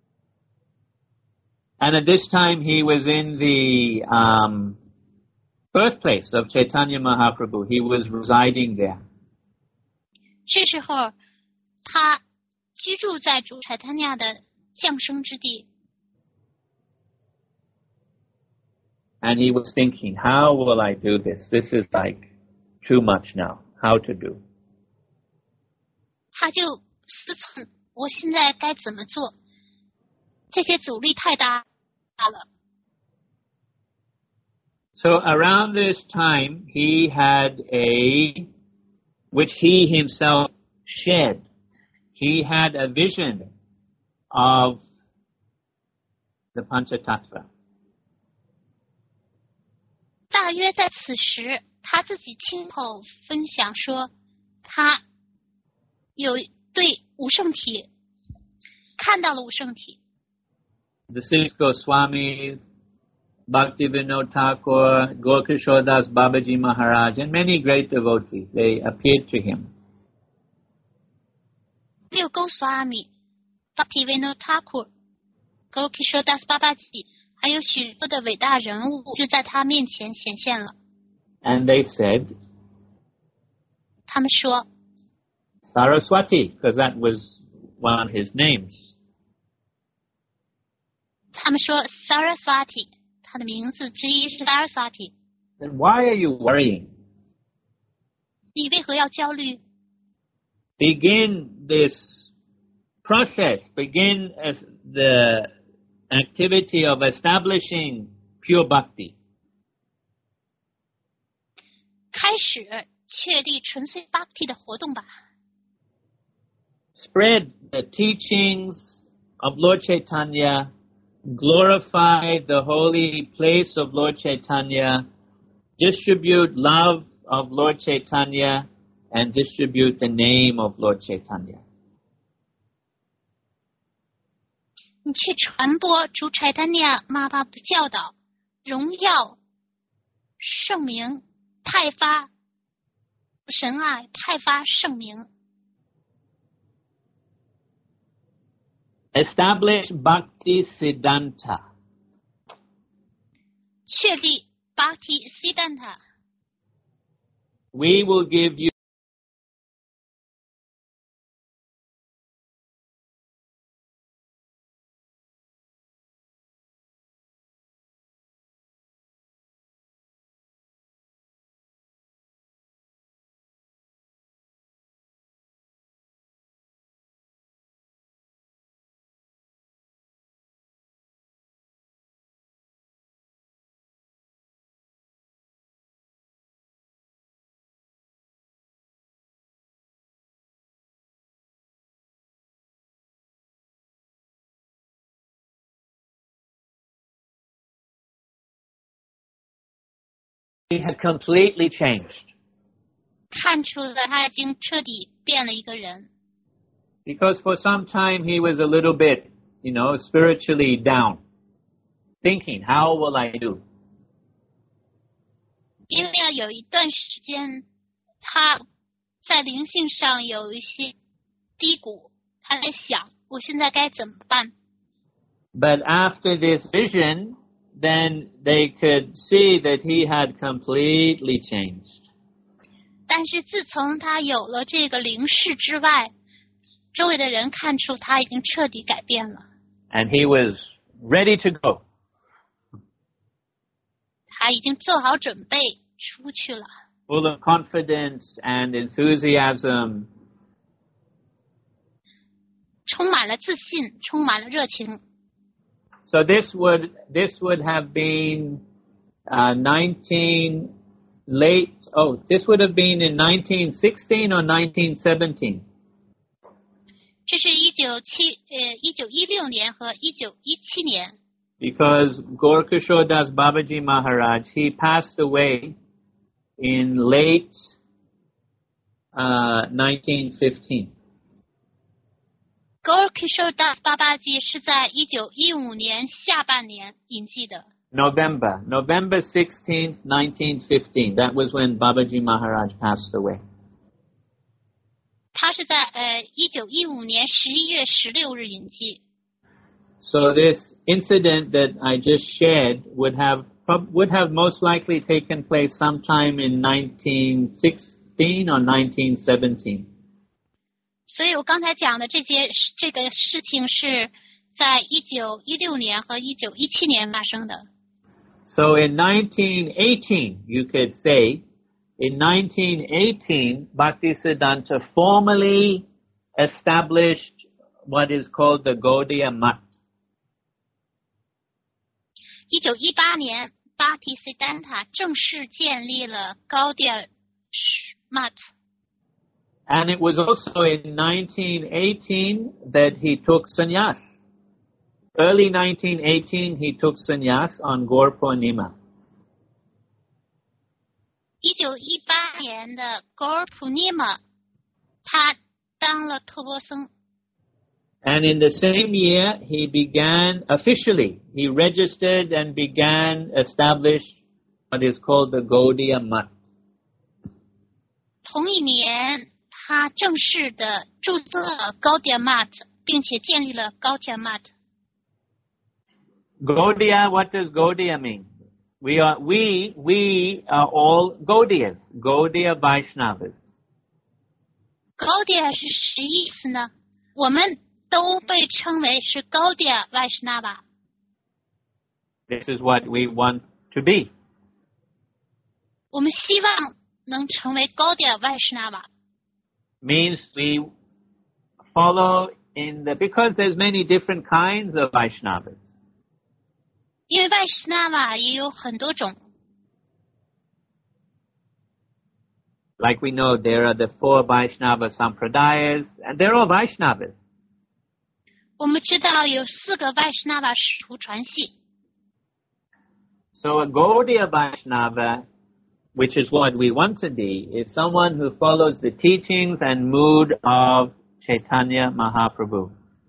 And at this time, he was in the um, birthplace of Chaitanya Mahaprabhu. He was residing there. 这时候，他居住在主柴丹尼亚的降生之地。 And he was thinking, how will I do this? This is like too much now. How to do? 他就思忖，我现在该怎么做？这些阻力太大了。 So around this time, he had a, which he himself shared, he had a vision of the Panchatattva. 大约在此时，他自己亲口分享说，他有对五圣体看到了五圣体。 The six Goswamis, Bhaktivinoda Thakur, Gokishore Das Babaji Maharaj, and many great devotees, they appeared to him. 六勾swami Bhaktivinoda Thakur, Gokishore Das Babaji， 还有许多的伟大人物就在他面前显现了。 And they said, 他们说 Saraswati, because that was one of his names. 他们说 Saraswati， 他的名字之一是 Saraswati。 Then why are you worrying? 你为何要焦虑？ Begin this process, begin as the activity of establishing pure bhakti. 开始确立纯粹 bhakti 的活动吧。 Spread the teachings of Lord Chaitanya, glorify the holy place of Lord Chaitanya, distribute love of Lord Chaitanya, and distribute the name of Lord Chaitanya. 你去传播主 Chaitanya Mahaprabhu 的教导，荣耀圣名，派发神爱，派发圣名。 Establish Bhakti Siddhanta. 确立 Bhakti Siddhanta. We will give you He had completely changed. 看出了他已经彻底变了一个人。 Because for some time he was a little bit, you know, spiritually down, thinking, how will I do? 因为有一段时间，他在灵性上有一些低谷，他在想，我现在该怎么办？ But after this vision, then they could see that he had completely changed. 但是自从他有了这个灵视之外，周围的人看出他已经彻底改变了。 And he was ready to go. 他已经做好准备出去了。 Full of confidence and enthusiasm. 充满了自信，充满了热情。 So this would this would have been uh, nineteen late. Oh, this would have been in nineteen sixteen or nineteen seventeen. 这是一九七呃一九一六年和一九一七年。 Because Gaurkishore Das Babaji Maharaj, he passed away in late uh, nineteen fifteen. Gaurkishore Das Babaji 是在一九一五年下半年隐迹的。 November, November sixteenth, nineteen fifteen. That was when Babaji Maharaj passed away. 他是在呃一九一五年十一月十六日隐迹。 So this incident that I just shared would have would have most likely taken place sometime in nineteen sixteen or nineteen seventeen. 所以我刚才讲的这些这个事情是在一九一六年和一九一七年发生的。 So in nineteen eighteen, you could say, in nineteen eighteen, Bhaktisiddhanta formally established what is called the Gaudiya Math. 一九一八年，巴提斯丹塔正式建立了高迪尔 Math。 And it was also in nineteen eighteen that he took sannyas. Early nineteen eighteen, he took sannyas on Gaur Purnima. 一九一八年的 Gaur Purnima， 他当了托钵僧。 And in the same year, he began officially, he registered and began established what is called the Gaudiya Math. 同一年，他正式的注册了高迪 Math， 并且建立了高迪 Math。 Gaudiya, what does Gaudiya mean? We are, we, we are all Gaudiyas, Gaudiya Vaishnavas. 高迪是什么意思呢？我们都被称为是高迪 Vaishnava。 This is what we want to be. 我们希望能成为高迪 Vaishnava。 Means we follow in the, because there's many different kinds of Vaishnavas. 因为 Vaishnava 也有很多种。 Like we know, there are the four Vaishnava Sampradayas, and they're all Vaishnavas. 我们知道有四个 Vaishnava 使徒传系。 So a Gaudiya Vaishnava, which is what we want to be, is someone who follows the teachings and mood of Chaitanya Mahaprabhu.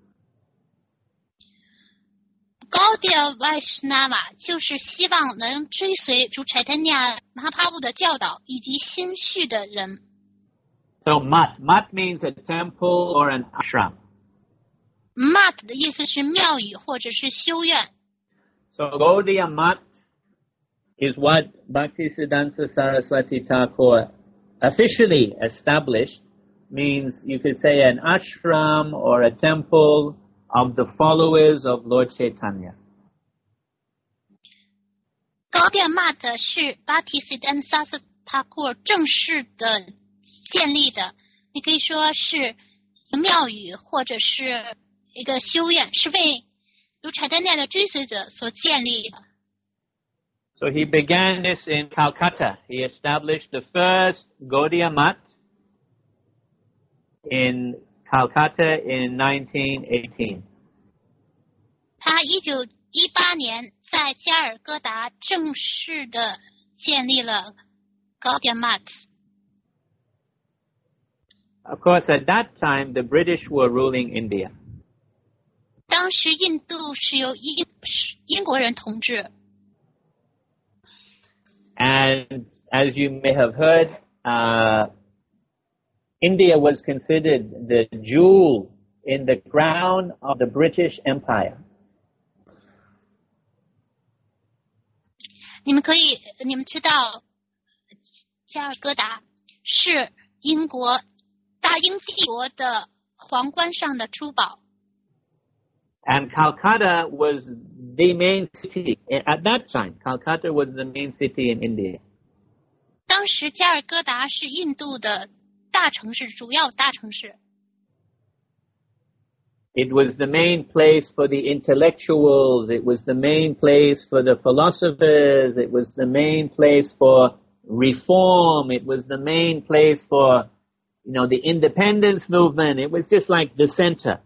Gaudiya Vaishnava 就是希望能追随主 Chaitanya Mahaprabhu 的教导以及心绪的人。 So mat, mat means a temple or an ashram. Mat 的意思是庙宇或者是修院。 So Gaudiya Mat is what Bhaktisiddhanta Saraswati Thakur officially established, means you could say an ashram or a temple of the followers of Lord Chaitanya. Gaudiya Mat 是 Bhaktisiddhanta Saraswati Thakur 正式的建立的，你可以说是一个庙宇或者是一个修院，是为如 Chaitanya 的追随者所建立的。 So he began this in Calcutta. He established the first Gaudiya Mat in Calcutta in nineteen eighteen. 他一九一八年在加尔各答正式的建立了 Gaudiya Mat。 Of course, at that time, the British were ruling India. 当时印度是由英英国人统治。 And as you may have heard, uh, India was considered the jewel in the crown of the British Empire. 你们可以，你们知道，加尔各答是英国大英帝国的皇冠上的珠宝。 And Calcutta was the main city at that time. Calcutta was the main city in India. 当时加尔各答是印度的大城市，主要大城市。 It was the main place for the intellectuals. It was the main place for the philosophers. It was the main place for reform. It was the main place for, you know, the independence movement. It was just like the center.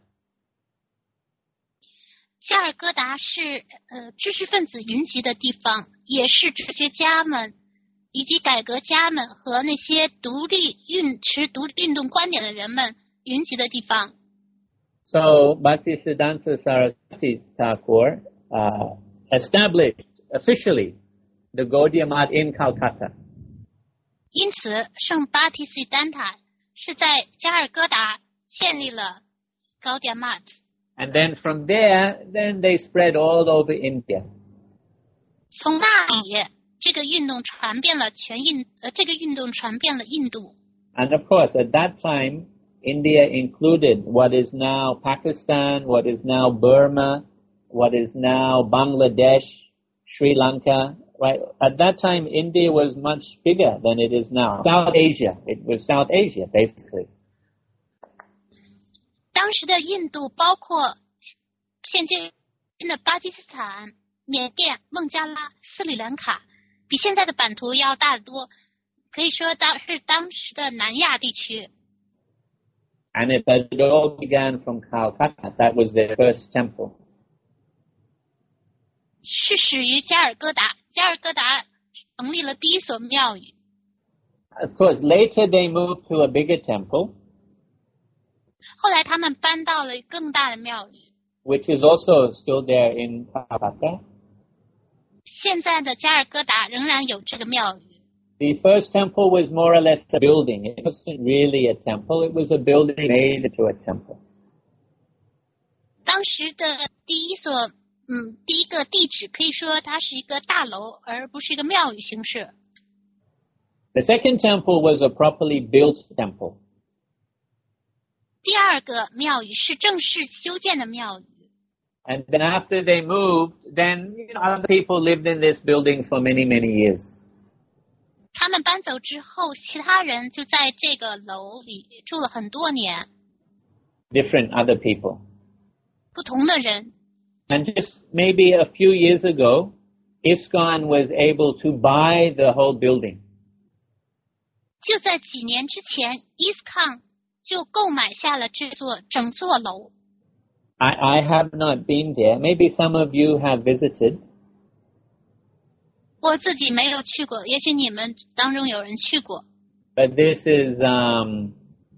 加尔各答是呃知识分子云集的地方，也是哲学家们以及改革家们和那些独立运持独立运动观点的人们云集的地方。 So Bhaktisiddhanta Saraswati Thakur uh, established officially the Gaudiya Mat in Calcutta. 因此，圣巴提西丹塔是在加尔各答建立了 Gaudiya Mat。 And then from there, then they spread all over India. 从那里，这个运动传遍了全印，呃，这个运动传遍了印度。 And of course, at that time, India included what is now Pakistan, what is now Burma, what is now Bangladesh, Sri Lanka. Right? At that time, India was much bigger than it is now. South Asia. It was South Asia, basically. 当时的印度包括现今的巴基斯坦、缅甸、孟加拉、斯里兰卡，比现在的版图要大得多，可以说当是当时的南亚地区。 And it, it all began from Calcutta. That was their first temple. 是始于加尔各答，加尔各答成立了第一所庙宇。 Of course, later they moved to a bigger temple. 后来他们搬到了更大的庙宇， which is also still there in Calcutta. 现在的加尔各答仍然有这个庙宇。 The first temple was more or less a building. It wasn't really a temple. It was a building made into a temple. 当时的第一所，嗯，第一个地址可以说它是一个大楼，而不是一个庙宇形式。 The second temple was a properly built temple. 第二个庙宇是正式修建的庙宇。 And then after they moved, then you know, other people lived in this building for many, many years. 他们搬走之后，其他人就在这个楼里住了很多年。 Different other people. 不同的人。 And just maybe a few years ago, ISKCON was able to buy the whole building. 就在几年之前 ISKCON 就购买下了这座整座楼。 I, I have not been there. Maybe some of you have visited. 我自己没有去过，也许你们当中有人去过。 But this is um,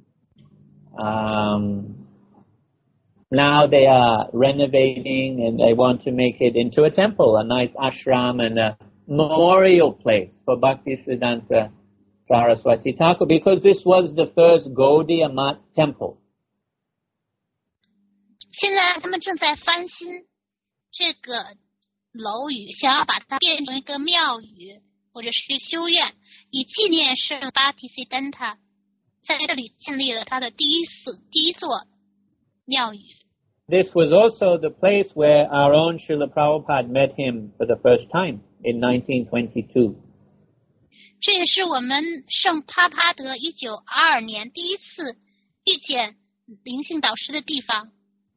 um, now they are renovating and they want to make it into a temple, a nice ashram and a memorial place for Bhaktisiddhanta Saraswati Thakur, because this was the first Gaudiya Math temple. 现在他们正在翻新这个楼宇，想要把它变成一个庙宇或者是修院，以纪念圣巴提西丹塔在这里建立了他的第一所第一座庙宇。 This was also the place where our own Srila Prabhupada met him for the first time in nineteen twenty-two. 这也是我们圣帕帕德一九二二年第一次遇见灵性导师的地方。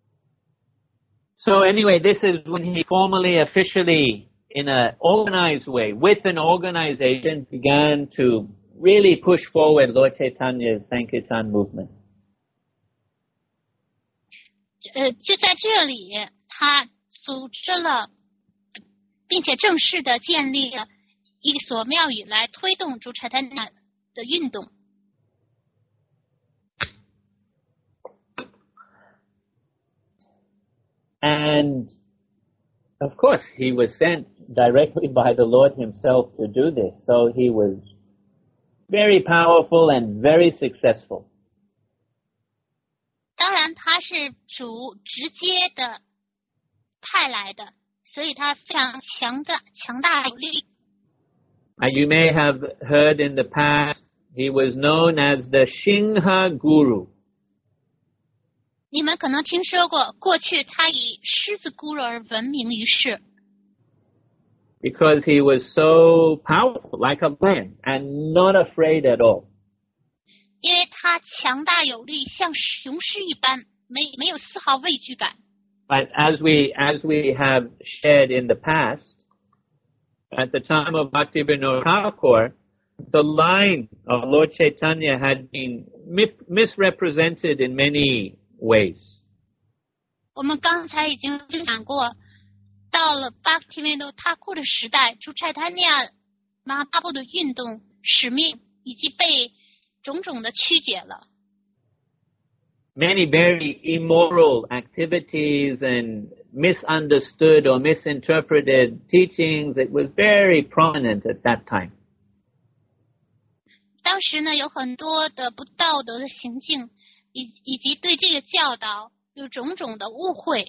So anyway, this is when he formally, officially, in an organized way, with an organization, began to really push forward Lord Chaitanya's Sankirtan movement. 呃，就在这里，他组织了，并且正式的建立了一所庙宇来推动主柴丹那的运动。 And, of course, he was sent directly by the Lord himself to do this. So he was very powerful and very successful. 当然，他是主直接的派来的，所以他非常强大、强大有力。 Uh, you may have heard in the past, he was known as the Shingha Guru. 你们可能听说过，过去他以狮子咕噜而闻名于世。 Because he was so powerful, like a lion, and not afraid at all. 因为他强大有力，像雄狮一般，没没有丝毫畏惧感。 But as we as we have shared in the past, at the time of Bhaktivinoda Thakur, the line of Lord Chaitanya had been misrepresented in many ways. 我们刚才已经分享过，到了 Bhaktivinoda Thakur 的时代，主柴丹那马哈巴布的运动使命以及被种种的曲解了。 Many very immoral activities and misunderstood or misinterpreted teachings, it was very prominent at that time. 当时呢，有很多的不道德的行径，以以及对这个教导有种种的误会。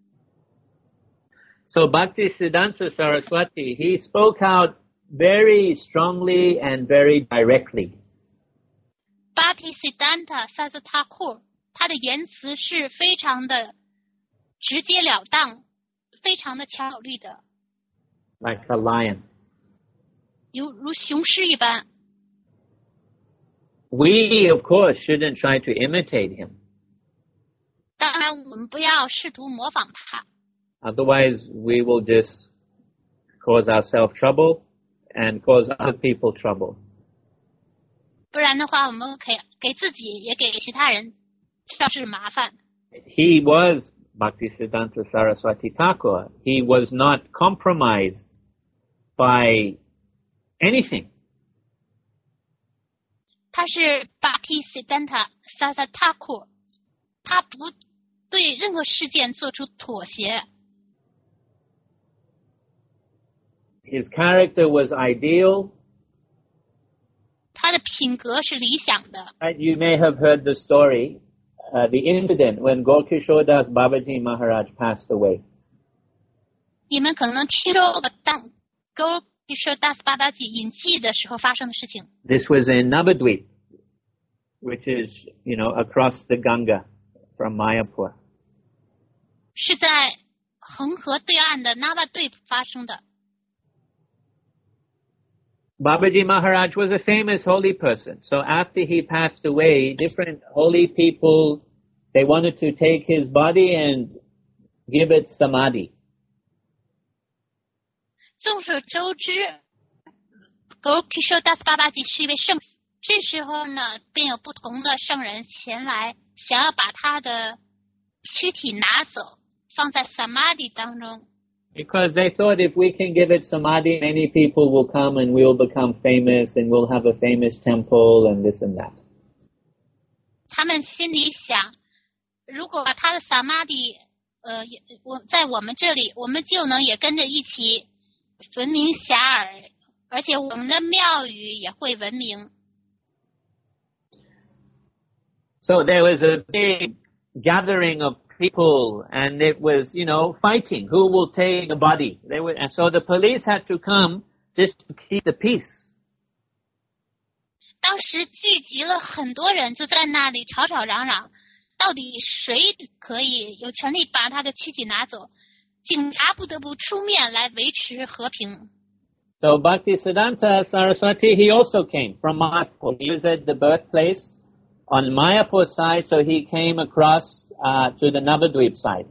So Bhaktisiddhanta Saraswati, he spoke out very strongly and very directly. Bhaktisiddhanta Saraswati Thakur 他的言辞是非常的直截了当，非常的强有力的。 Like a lion. 如如雄狮一般。 We, of course, shouldn't try to imitate him. 当然，我们不要试图模仿他。 Otherwise, we will just cause ourselves trouble and cause other people trouble. 不然的话，我们可以给自己也给其他人招致麻烦。 He was Bhaktisiddhanta Saraswati Thakur. He was not compromised by anything. 他是 Bhaktisiddhanta Saraswati Thakur， 他不对任何事件做出妥协。 His character was ideal. 他的品格是理想的。 You may have heard the story, uh, the incident when Gaurkishore Das Babaji Maharaj passed away. 你们可能听说过当 Gaurkishore Das Babaji 隐寂的时候发生的事情。 This was in Navadvip, which is, you know, across the Ganga from Mayapur. 是在恒河对岸的 Navadvip 发生的。 Babaji Maharaj was a famous holy person. So after he passed away, different holy people, they wanted to take his body and give it samadhi. 众所周知 Gokisho Das Babaji 是一位圣，这时候呢便有不同的圣人前来想要把他的躯体拿走放在 samadhi 当中， Because they thought if we can give it samadhi, many people will come and we'll become famous and we'll have a famous temple and this and that. 他们心里想，如果把他的 samadhi 呃我在我们这里，我们就能也跟着一起闻名遐迩，而且我们的庙宇也会闻名。 So there was a big gathering of people and it was, you know, fighting. Who will take the body? They were, and so the police had to come just to keep the peace. 当时聚集了很多人，就在那里吵吵嚷嚷，到底谁可以有权利把他的躯体拿走？警察不得不出面来维持和平。 So Bhaktisiddhanta Saraswati, he also came from Mayapur. He was at the birthplace on Mayapur side, so he came across uh, to the Navadvip side.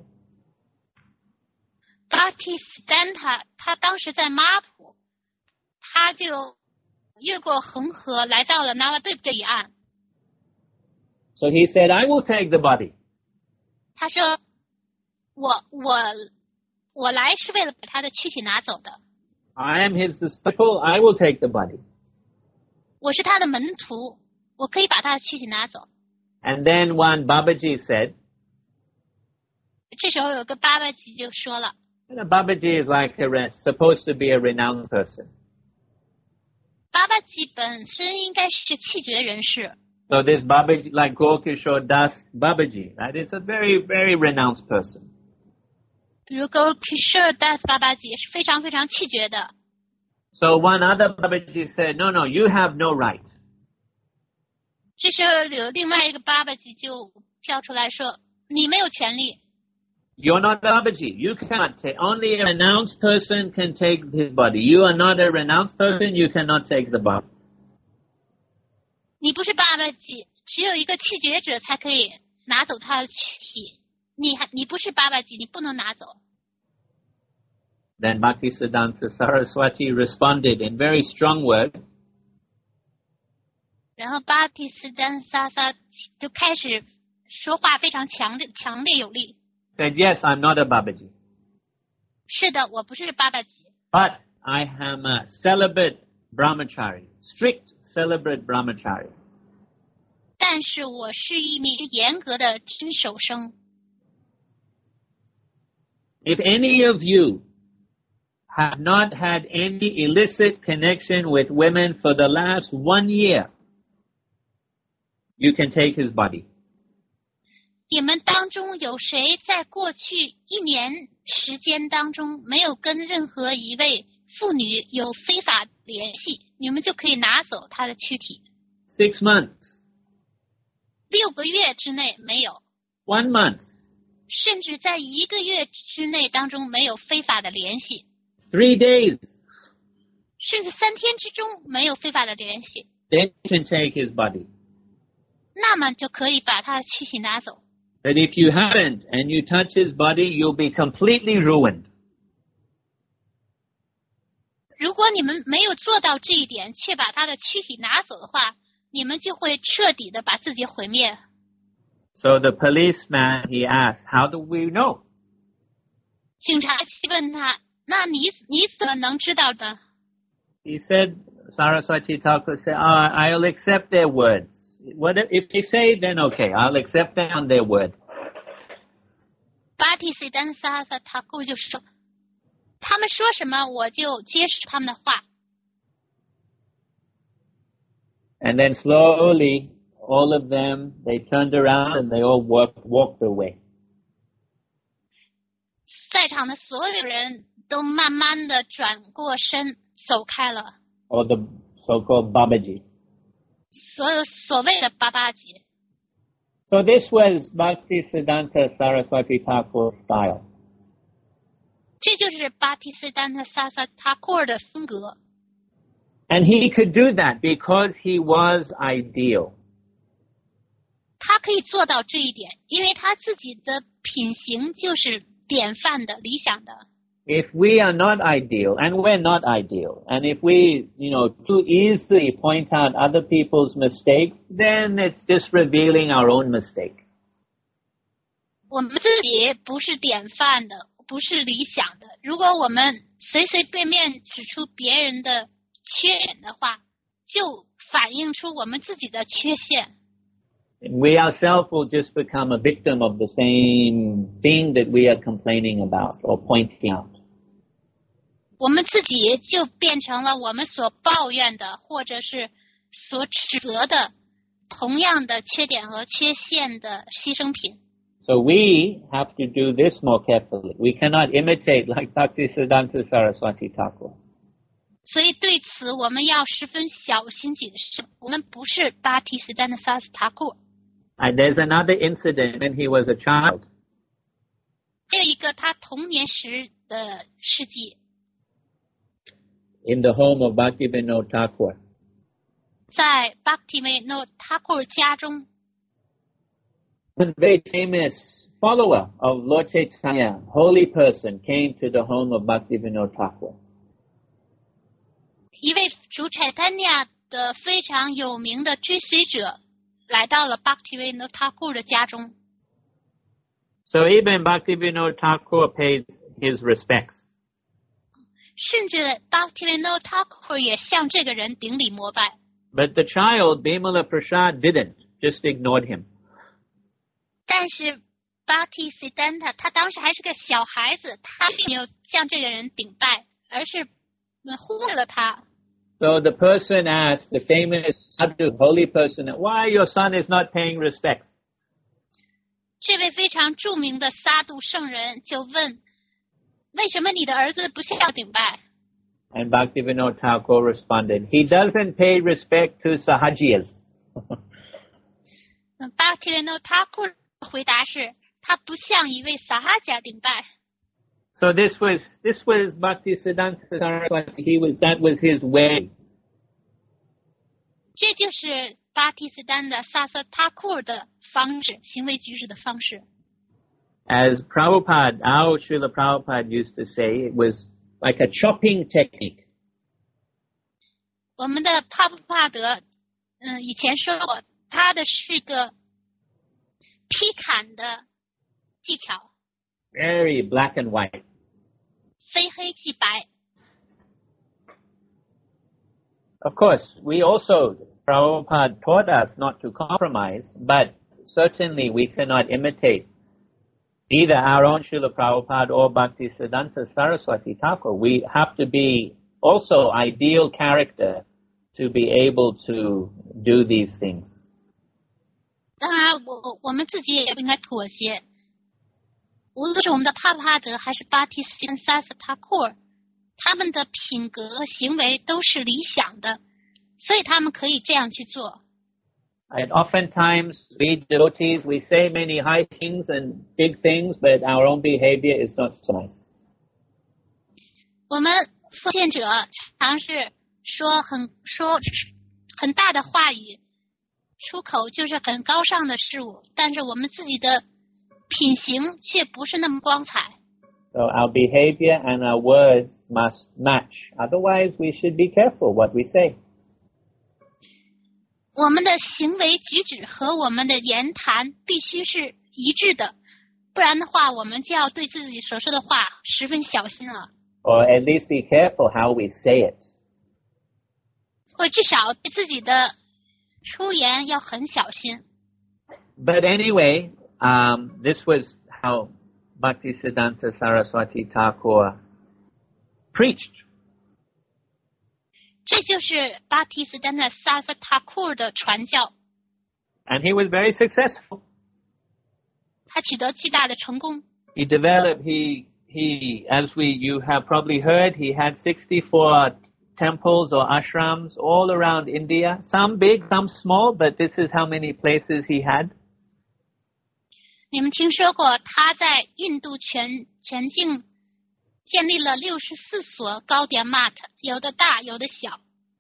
Bhaktisiddhanta 他当时在马普，他就越过恒河来到了 Navadvip 这一岸。 So he said, I will take the body. 他说，我我我来是为了把他的躯体拿走的。 I am his disciple, I will take the body. 我是他的门徒，我可以把他的躯体拿走。 And then one Babaji said, 这时候有个巴巴吉就说了， you know, Babaji is like a re- supposed to be a renowned person. 巴巴吉本身应该是气绝人士。 So this Babaji, like Gokishore Das Babaji, that is a very, very renowned person. 比如 Gokishore Das 巴巴吉是非常非常气绝的。 So one other Babaji said, no, no, you have no right. 这时候有另外一个巴巴吉就跳出来说，你没有权利。 You're not Babaji. You cannot take, only a renounced person can take his body. You are not a renounced person, you cannot take the body. 你不是巴巴吉，只有一个气绝者才可以拿走他的躯体。你还你不是巴巴吉，你不能拿走。 Then Bhaktisiddhanta Saraswati responded in very strong words. 然后巴蒂斯丹萨萨就开始说话非常强烈、强烈有力。 Said, yes, I'm not a Babaji. 是的，我不是巴巴吉， But I am a celibate brahmachari, strict celibate brahmachari. 但是我是一名严格的真守生。 If any of you have not had any illicit connection with women for the last one year, you can take his body. 你们当中有谁在过去一年时间当中没有跟任何一位妇女有非法联系，你们就可以拿走她的躯体。 Six months, 六个月之内没有， one month, 甚至在一个月之内当中没有非法的联系， three days, 甚至三天之中没有非法的联系， then you can take his body. 那么就可以把他的躯体拿走。 But if you haven't and you touch his body, you'll be completely ruined. 如果你们没有做到这一点，却把他的躯体拿走的话，你们就会彻底的把自己毁灭。 So the policeman, he asked, how do we know? 警察问他：“那你你怎么能知道的 He said, Saraswati Thakur said, oh, I'll accept their words. What if they say, then okay, I'll accept them on their word. 巴蒂西丹萨萨塔库就说：“他们说什么，我就接受他们的话。” And then slowly, all of them, they turned around and they all walked, walked away. 在场的所有人都慢慢的转过身走开了。 Or the so-called Babaji. 所有所谓的巴巴吉， So this was Bhaktisiddhanta Saraswati Thakur's style. 这就是巴蒂斯丹特萨萨塔库尔的风格。 And he could do that because he was ideal. 他可以做到这一点，因为他自己的品行就是典范的、理想的。 If we are not ideal, and we're not ideal, and if we, you know, too easily point out other people's mistakes, then it's just revealing our own mistake. 我们自己不是典范的，不是理想的。如果我们随随便便指出别人的缺点的话，就反映出我们自己的缺陷。 We ourselves will just become a victim of the same thing that we are complaining about or pointing out. 我们自己就变成了我们所抱怨的或者是所指责的同样的缺点和缺陷的牺牲品。 So we have to do this more carefully. We cannot imitate like Bhaktisiddhanta Saraswati Thakur. 所以对此我们要十分小心谨慎。我们不是Bhaktisiddhanta Saraswati Thakur。 And there's another incident when he was a child. 还有一个他童年时的事迹。 In the home of Bhaktivinoda Thakur. 在 Bhaktivinoda Thakur 家中。 One very famous follower of Lord Chaitanya, holy person, came to the home of Bhaktivinoda Thakur. 一位主 Chaitanya 的非常有名的追随者来到了 Bhaktivinoda Thakur 的家中。 So even Bhaktivinoda Thakur paid his respects. 甚至 Bhaktivinoda Thakur 也向这个人顶礼膜拜。 But the child, Bimala Prasad, didn't, just ignored him. 但是 Bhaktisiddhanta 他当时还是个小孩子，他并没有向这个人顶拜，而是忽略了他。 So the person asked, the famous sadhu, holy person, why your son is not paying respects? 这位非常著名的萨度圣人就问，为什么你的儿子不向顶拜？ And Bhaktivinoda Thakur responded, he doesn't pay respect to sahajiyas. Bhaktivinoda Thakur 回答是，他不向一位萨哈迦顶拜。 So this was this was Bhaktisiddhanta Saraswati. He was that was his way. 这就是 Bhaktisiddhanta Saraswati Thakur 的方式，行为举止的方式。 As Prabhupada, our Srila Prabhupada used to say, it was like a chopping technique. 我们的帕布帕德，嗯，以前说过，他的是个劈砍的技巧。 Very black and white. 非黑即白。 Of course, we also, Prabhupada taught us not to compromise, but certainly we cannot imitate either our own Srila Prabhupada or Bhaktisiddhanta Saraswati Thakur. We have to be also ideal character to be able to do these things. 当然，我我们自己也不应该妥协。无论是我们的帕帕德还是巴提斯跟萨斯塔库尔，他们的品格和行为都是理想的，所以他们可以这样去做。 And oftentimes, we devotees, we say many high things and big things, but our own behavior is not so nice. 我们奉献者常是说很说很大的话语，出口就是很高尚的事物，但是我们自己的品行却不是那么光彩。 So our behavior and our words must match. Otherwise, we should be careful what we say. 我们的行为举止和我们的言谈必须是一致的，不然的话，我们就要对自己所说的话十分小心了。 Or at least be careful how we say it. 或至少对自己的出言要很小心。 But anyway, um, this was how Bhaktisiddhanta Saraswati Thakur preached. 这就是巴提斯丹的萨萨塔库的传教。 And he was very successful. 他取得巨大的成功。 He developed, he, he, as we, you have probably heard, he had sixty-four temples or ashrams all around India. Some big, some small, but this is how many places he had. 你们听说过他在印度全全境建立了六十四所高典 mat， 有的大，有的小。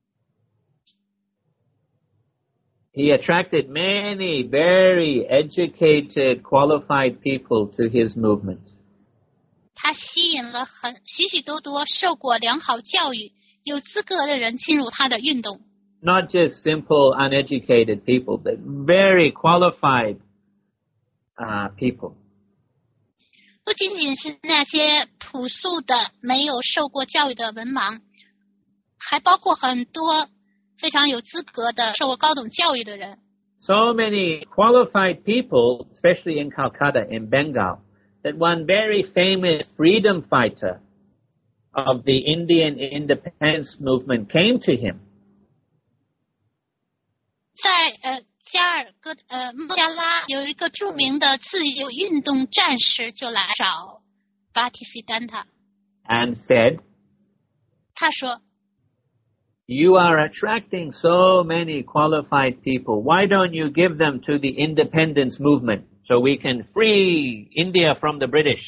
He attracted many very educated, qualified people to his movement. 他吸引了很许许多多受过良好教育、有资格的人进入他的运动。 Not just simple, uneducated people, but very qualified uh, people. 不仅仅是那些朴素的、没有受过教育的文盲，还包括很多非常有资格的、受过高等教育的人。 So many qualified people, especially in Calcutta, in Bengal, that one very famous freedom fighter of the Indian independence movement came to him. 在呃加尔各呃孟加拉有一个著名的自由运动战士就来找巴蒂斯丹塔 and said, 他说 You are attracting so many qualified people. Why don't you give them to the independence movement so we can free India from the British?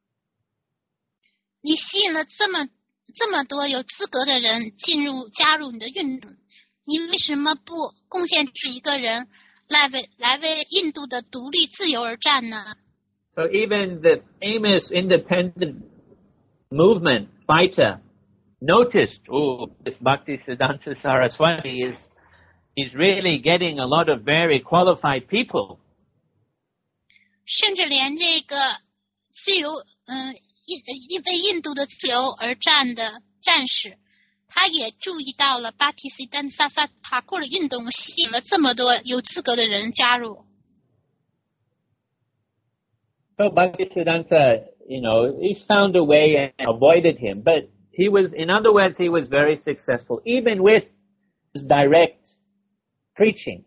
你吸引了这么这么多有资格的人进入加入你的运动，你为什么不贡献出一个人来为来为印度的独立自由而战呢？ So even the famous independent movement fighter noticed, oh, this Bhaktisiddhanta Saraswati is is really getting a lot of very qualified people. 甚至连这个自由，嗯、呃，印因为印度的自由而战的战士，他也注意到了巴提斯丹萨萨塔库的运动吸引了这么多有资格的人加入。 So Bhaktisiddhanta, you know, he found a way and avoided him, but he was, in other words, he was very successful, even with his direct preaching.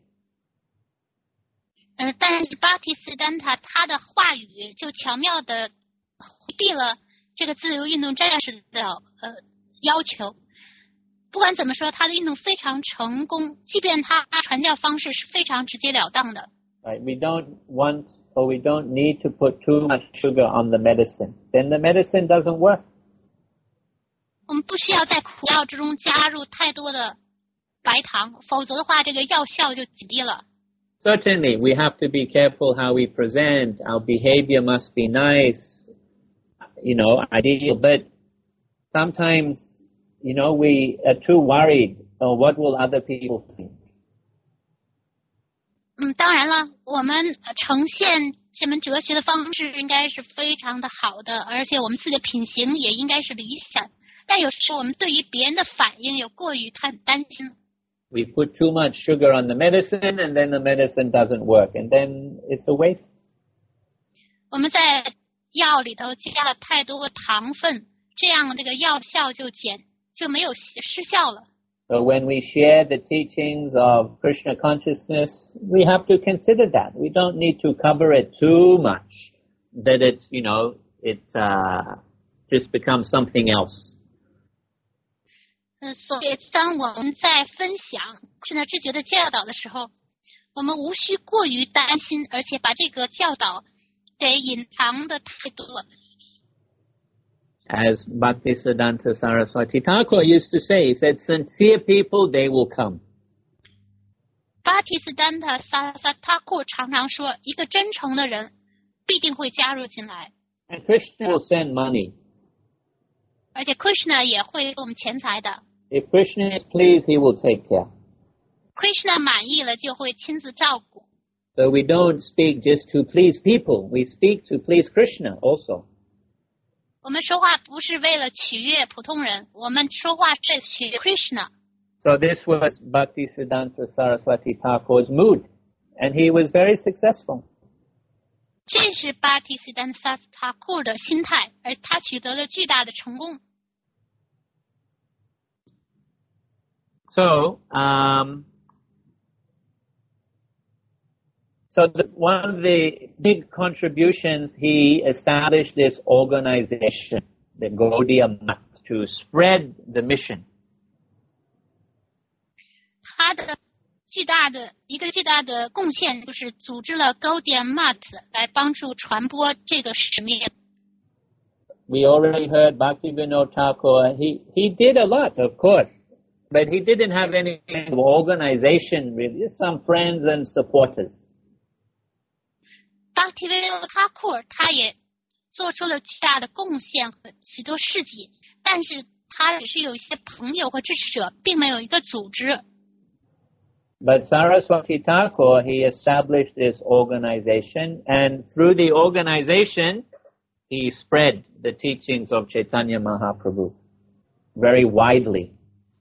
呃，但是巴提斯丹塔他的话语就巧妙的回避了这个自由运动战士的呃要求。不管怎么说，他的运动非常成功，即便他传教方式是非常直截了当的。 Right? We don't want or we don't need to put too much sugar on the medicine. Then the medicine doesn't work. 我们不需要在苦药之中加入太多的白糖，否则的话，这个药效就减低了。 Certainly, we have to be careful how we present. Our behavior must be nice, you know, ideal. But sometimes, you know, we are too worried. Oh, what will other people think? 嗯，当然了，我们呈现这门哲学的方式应该是非常的好的，而且我们自己的品行也应该是理想。但有时候我们对于别人的反应有过于太担心。 We put too much sugar on the medicine, and then the medicine doesn't work, and then it's a waste. 我们在药里头加了太多糖分，这样这个药效就减就没有失效了。 So when we share the teachings of Krishna consciousness, we have to consider that. We don't need to cover it too much, that it's, you know, it uh, just becomes something else. 嗯，所以当我们在分享现在知觉的教导的时候，我们无需过于担心，而且把这个教导给隐藏的太多了。 As Bhaktisiddhanta Saraswati Thakur used to say, he said, sincere people, they will come. 巴提斯丹特萨萨塔库常常说，一个真诚的人必定会加入进来。 And Krishna will send money. 而且 Krishna 也会给我们钱财的。 If Krishna is pleased, he will take care. Krishna 满意了就会亲自照顾。 So we don't speak just to please people. We speak to please Krishna also. 我们说话不是为了取悦普通人，我们说话是取悦 Krishna。 So this was Bhaktisiddhanta Saraswati Thakur's mood, and he was very successful. 这是巴提斯丹萨塔库的心态，而他取得了巨大的成功。 So, um, so the, one of the big contributions, he established this organization, the Gaudiya Math, to spread the mission. 他的巨大的一个巨大的贡献就是组织了 Gaudiya Math 来帮助传播这个使命。 We already heard Bhaktivinoda Thakur. He he did a lot, of course, but he didn't have any kind of organization, really. Just some friends and supporters. 巴提维诺塔库他也做出了巨大的贡献和许多事迹，但是他只是有一些朋友和支持者，并没有一个组织。 But Saraswati Thakur, he established this organization, and through the organization, he spread the teachings of Chaitanya Mahaprabhu very widely.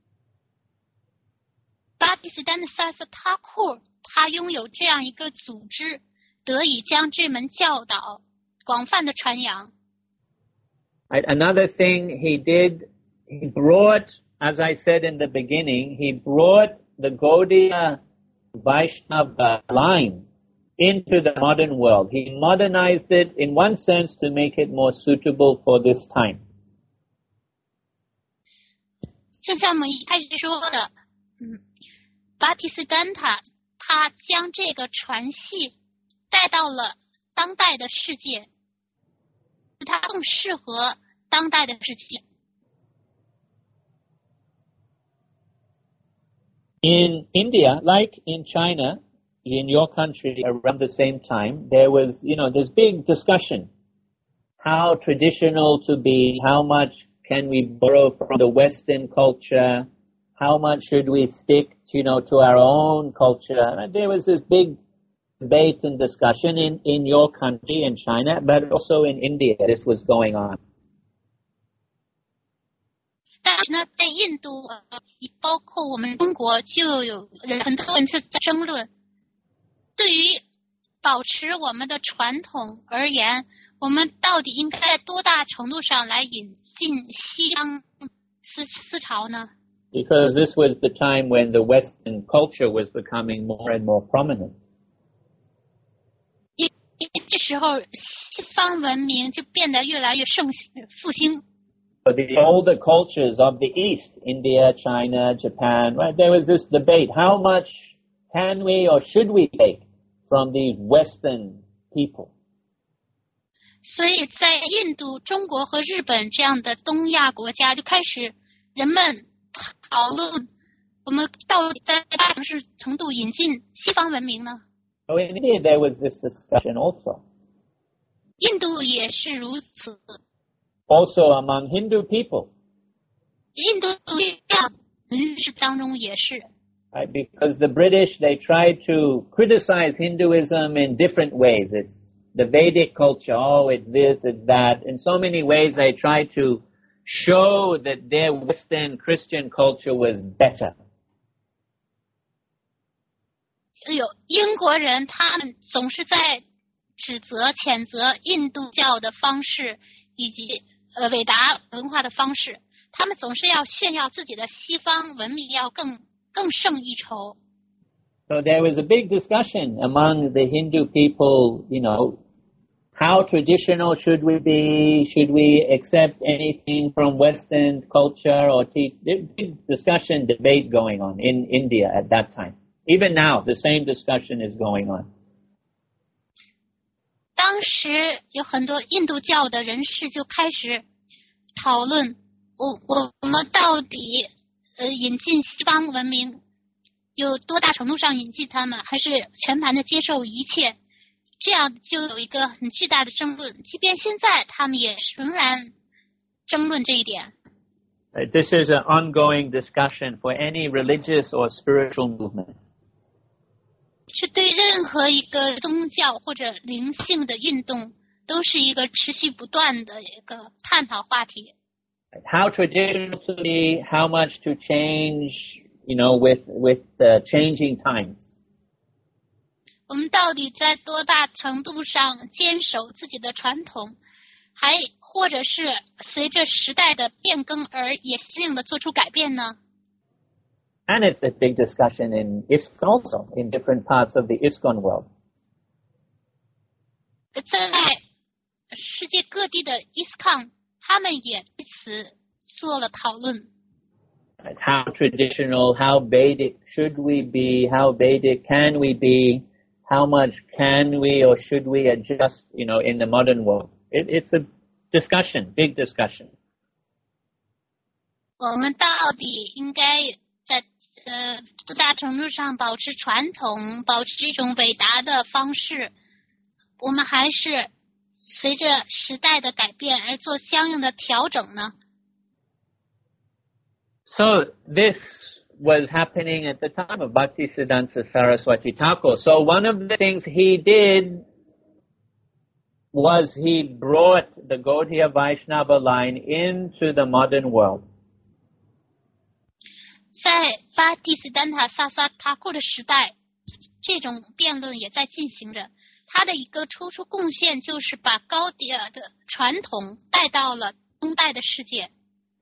Bhaktisiddhanta Saraswati Thakur 他拥有这样一个组织，得以将这门教导广泛的传扬。 Right. Another thing he did, he brought, as I said in the beginning, he brought the Gaudiya Vaishnava line into the modern world. He modernized it in one sense to make it more suitable for this time. 就像我们一开始说的，嗯，巴提斯丹塔他将这个传系带到了当代的世界，它更适合当代的世界。 In India, like in China, in your country around the same time, there was, you know, this big discussion. How traditional to be, how much can we borrow from the Western culture, how much should we stick, you know, to our own culture. And there was this big debate and discussion in, in your country, in China, but also in India, this was going on. 但是呢，在印度，包括我们中国，就有人很多人是在争论。对于保持我们的传统而言，我们到底应该在多大程度上来引进西方思思潮呢？ Because this was the time when the Western culture was becoming more and more prominent. 因为这时候西方文明就变得越来越盛复兴。 For the older cultures of the East, India, China, Japan, right, there was this debate, how much can we or should we take from these Western people? 所以在印度、中国和日本这样的东亚国家，就开始人们讨论，我们到底在大城市程度引进西方文明呢？ So in India, there was this discussion also. 印度也是如此。 Also among Hindu people. 印度人士当中也是。 Right? Because the British, they tried to criticize Hinduism in different ways. It's the Vedic culture, oh, it's this, it's that. In so many ways, they tried to show that their Western Christian culture was better. 有英国人，他们总是在指责、谴责印度教的方式以及呃伟达文化的方式，他们总是要炫耀自己的西方文明要更更胜一筹。 So there was a big discussion among the Hindu people, you know, how traditional should we be? Should we accept anything from Western culture or teach? There's a big discussion, debate going on in India at that time. Even now, the same discussion is going on. 当时有很多印度教的人士就开始讨论，我我我们到底呃引进西方文明有多大程度上引进他们，还是全盘的接受一切？这样就有一个很巨大的争论。即便现在他们也仍然争论这一点。 This is an ongoing discussion for any religious or spiritual movement. 是对任何一个宗教或者灵性的运动都是一个持续不断的一个探讨话题。 How traditional to be, how much to change, you know, with with the changing times. 我们到底在多大程度上坚守自己的传统，还或者是随着时代的变更而也相应的做出改变呢？ And it's a big discussion in ISKCON also, in different parts of the ISKCON world. 在世界各地的 ISKCON， 他们也对此做了讨论。 How traditional, how Vedic should we be? How Vedic can we be? How much can we or should we adjust, you know, in the modern world? It, it's a discussion, big discussion. 我们到底应该在呃多大程度上保持传统，保持一种伟大的方式？我们还是随着时代的改变而做相应的调整呢？ So this was happening at the time of Bhaktisiddhanta Saraswati Thakur. So one of the things he did was he brought the Gaudiya Vaishnava line into the modern world. 在巴蒂斯丹塔萨萨塔库的时代，这种辩论也在进行着。他的一个突出贡献就是把高迪亚的传统带到了当代的世界。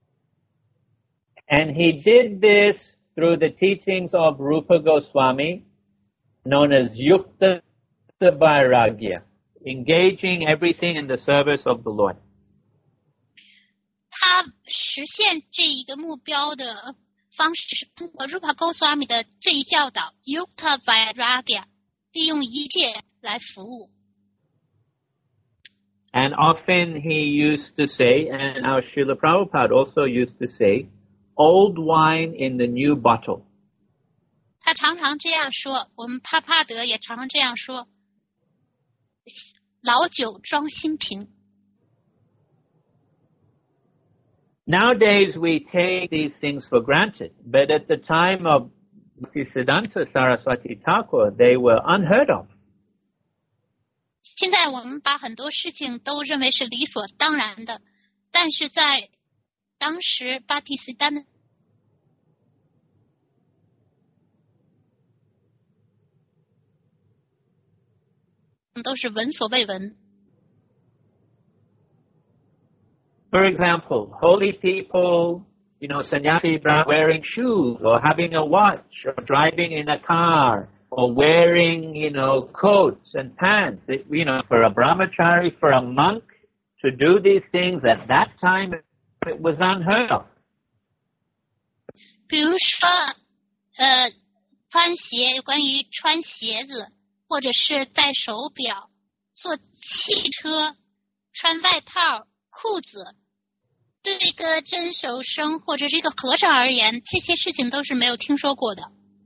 And he did this through the teachings of Rupa Goswami, known as Yukta Vairagya, engaging everything in the service of the Lord. 他实现这一个目标的方式是通过 Rupa Goswami 的这一教导 Yukta Vairagya， 利用一切来服务。 And often he used to say, and our Srila Prabhupada also used to say, old wine in the new bottle. 他常常这样说，我们帕帕德也常常这样说，老酒装新瓶。 Nowadays we take these things for granted, but at the time of Bhaktisiddhanta Saraswati Thakur, they were unheard of. 现在我们把很多事情都认为是理所当然的，但是在当时巴蒂斯丹都是闻所未闻。 For example, holy people, you know, sannyasi wearing shoes or having a watch or driving in a car or wearing, you know, coats and pants. It, you know, for a brahmachari, for a monk to do these things at that time, it was unheard of. 比如说，呃，穿鞋，关于穿鞋子，或者是戴手表、坐汽车、穿外套、裤子，对一个真手生或者是一个和尚而言，这些事情都是没有听说过的。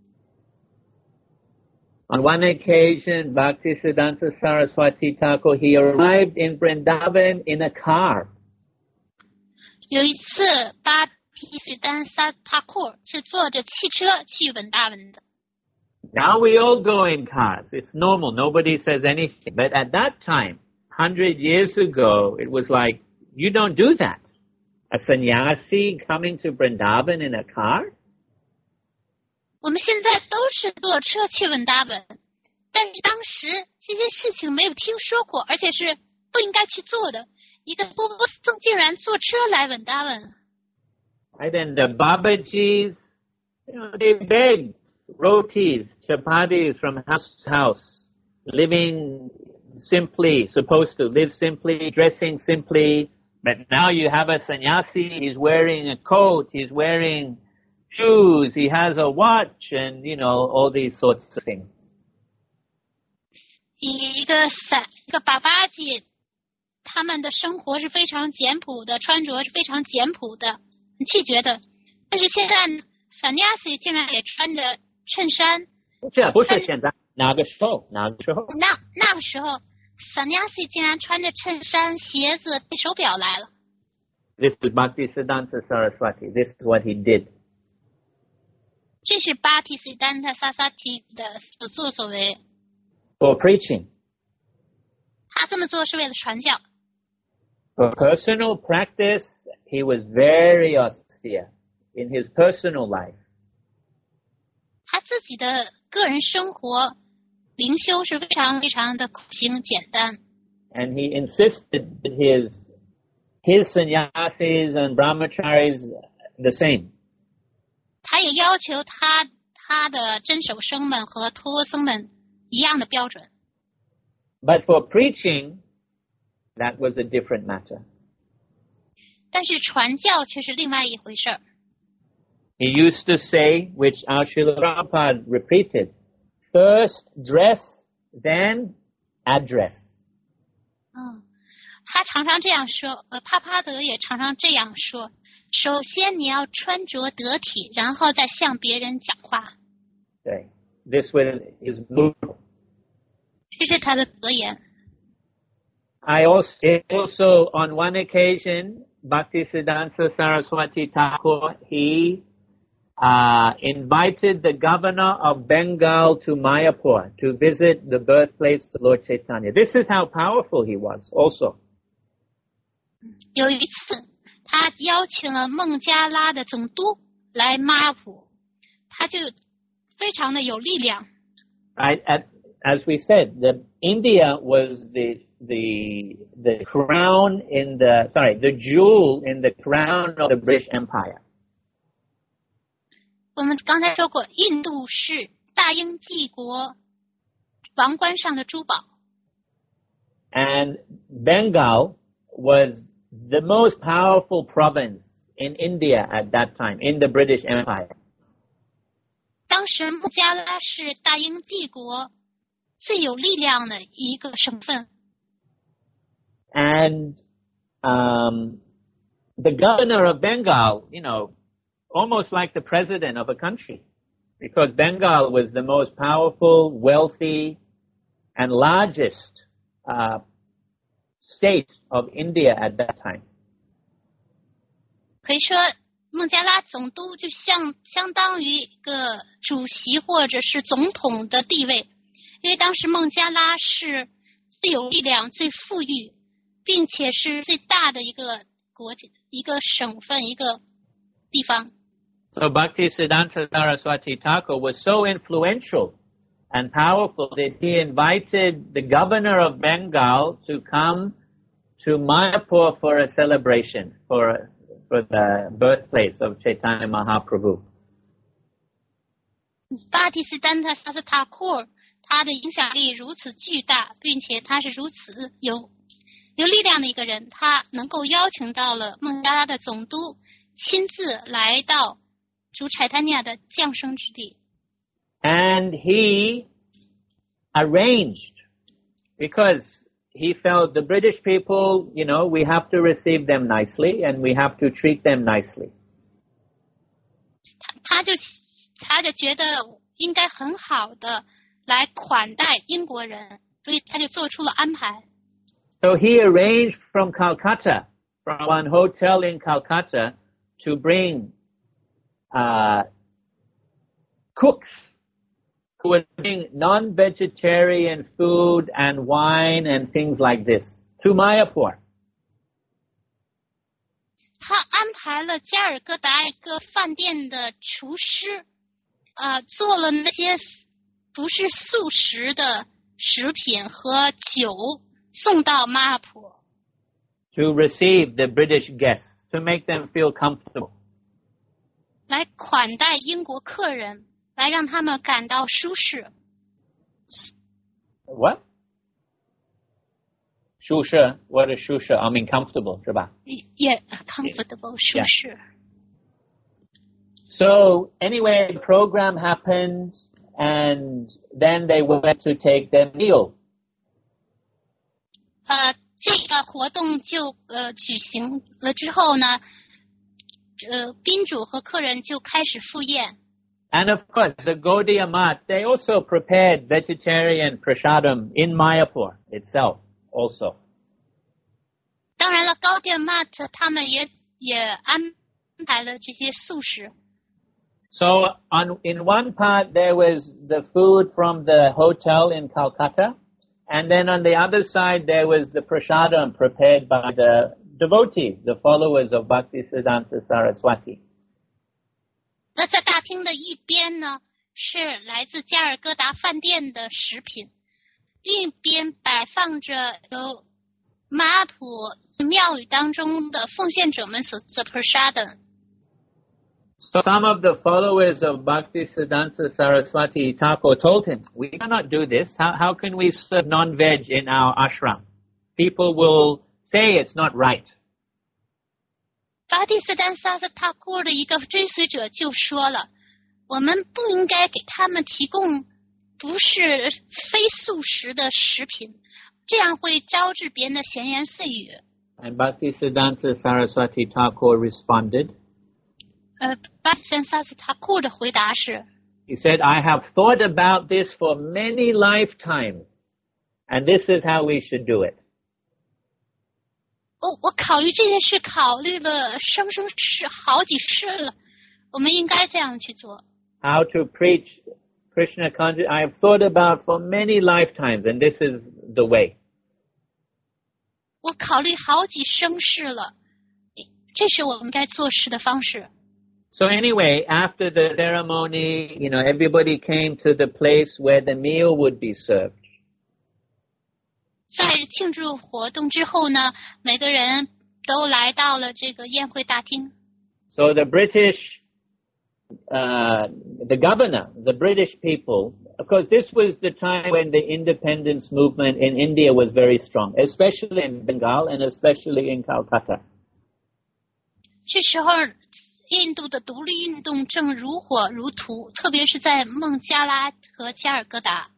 On one occasion, Bhaktisiddhanta Saraswati Thakur, he arrived in Vrindavan in a car. 有一次，巴提斯丹萨塔库是坐着汽车去文达文的。 Now we all go in cars. It's normal. Nobody says anything. But at that time, hundred years ago, it was like, you don't do that. A sannyasi coming to Vrindavan in a car? 我们现在都是坐车去文达文，但是当时这些事情没有听说过，而且是不应该去做的。一个波波僧竟然坐车来文达文。 And then the Babajis, you know, they begged rotis, chapatis from house to house, living simply, supposed to live simply, dressing simply. But now you have a sannyasi, he's wearing a coat, he's wearing shoes, he has a watch, and, you know, all these sorts of things. 一个散一个巴巴吉，他们的生活是非常简朴的，穿着是非常简朴的，很气绝的。但是现在散亚西竟然也穿着衬衫。 这不是现在，哪个时候？哪个时候？ 那那个时候，散亚西竟然穿着衬衫、鞋子、戴手表来了。 This is Bhaktisiddhanta Saraswati. This is what he did. 这是巴提斯丹特萨萨提的所作所为。 For preaching. 他这么做是为了传教。 For personal practice, he was very austere in his personal life. 他自己的个人生活灵修是非常非常的苦行简单。 And he insisted that his his sannyasis and brahmacharis the same. 他也要求他他的真手生们和托僧们一样的标准。 But for preaching, that was a different matter. 但是传教却是另外一回事儿。 He used to say, which our Srila Prabhupada repeated, first dress, then address. 嗯，他常常这样说，呃，帕帕德也常常这样说。首先你要穿着得体，然后再向别人讲话。 Okay. This was his move. 这是他的格言。 I also, also on one occasion, Bhaktisiddhanta Saraswati Thakur, he uh, invited the governor of Bengal to Mayapur to visit the birthplace of Lord Chaitanya. This is how powerful he was also. 有一次，他邀请了孟加拉的总督来马普，他就非常的有力量。 Right, at, as we said, the India was the the the crown in the sorry the jewel in the crown of the British Empire. 我们刚才说过，印度是大英帝国王冠上的珠宝。 And Bengal was the most powerful province in India at that time, in the British Empire. 当时孟加拉是大英帝国最有力量的一个省份。 And um, the governor of Bengal, you know, almost like the president of a country, because Bengal was the most powerful, wealthy, and largest uh, state of India at that time. 可以说，孟加拉总督就像相当于一个主席或者是总统的地位，因为当时孟加拉是最有力量、最富裕，并且是最大的一个国家、一个省份、一个地方。 So Bhaktisiddhanta Saraswati Thakur was so influential and powerful that he invited the governor of Bengal to come to Mayapur for a celebration for for the birthplace of Chaitanya Mahaprabhu. 巴蒂斯丹特萨斯塔库，他的影响力如此巨大，并且他是如此有有力量的一个人，他能够邀请到了孟加拉的总督亲自来到主柴丹尼亚的降生之地。 And he arranged, because he felt the British people, you know, we have to receive them nicely and we have to treat them nicely. 他他就他就觉得应该很好的来款待英国人，所以他就做出了安排。 So he arranged from Calcutta, from one hotel in Calcutta, to bring uh, cooks who would bring non-vegetarian food and wine and things like this to Mayapur. 他安排了加尔各答一个饭店的厨师，呃，做了那些不是素食的食品和酒送到马普。 To receive the British guests, to make them feel comfortable. 来款待英国客人，来让他们感到舒适。 What? 舒适 What is 舒适 I mean comfortable, 是吧？ Yeah, comfortable, 舒适。 So anyway, the program happened, and then they went to take their meal. 呃，这个活动就呃举行了之后呢，呃，宾主和客人就开始赴宴。 And of course, the Gaudiya Math, they also prepared vegetarian prasadam in Mayapur itself also. 当然了，高迪玛特他们也也安排了这些素食。 So on in one part there was the food from the hotel in Calcutta, and then on the other side there was the prasadam prepared by the devotees, the followers of Bhaktisiddhanta Saraswati. 那在大厅的一边呢，是来自加尔各答饭店的食品，另一边摆放着由马普庙宇当中的奉献者们所做 prasadam。 So some of the followers of Bhaktisiddhanta Saraswati Thakur told him, we cannot do this. How, how can we serve non-veg in our ashram? People will say it's not right. 巴蒂斯丹萨斯塔库的一个追随者就说了，我们不应该给他们提供不是非素食的食品，这样会招致别人的闲言碎语。 And Bhaktisiddhanta Saraswati Thakur responded. 呃，巴蒂斯丹萨斯塔库的回答是 He said, I have thought about this for many lifetimes, and this is how we should do it. 我我考虑这件事考虑了生生世好几世了，我们应该这样去做。 How to preach Krishna consciousness, I have thought about for many lifetimes, and this is the way. 我考虑好几生世了，这是我们该做事的方式。 So anyway, after the ceremony, you know, everybody came to the place where the meal would be served. 在庆祝活动之后呢，每个人都来到了这个宴会大厅。 So the British, uh, the governor, the British people, of course, this was the time when the independence movement in India was very strong, especially in Bengal and especially in Calcutta. 这时候，印度的独立运动正如火如荼，特别是在孟加拉和加尔各答。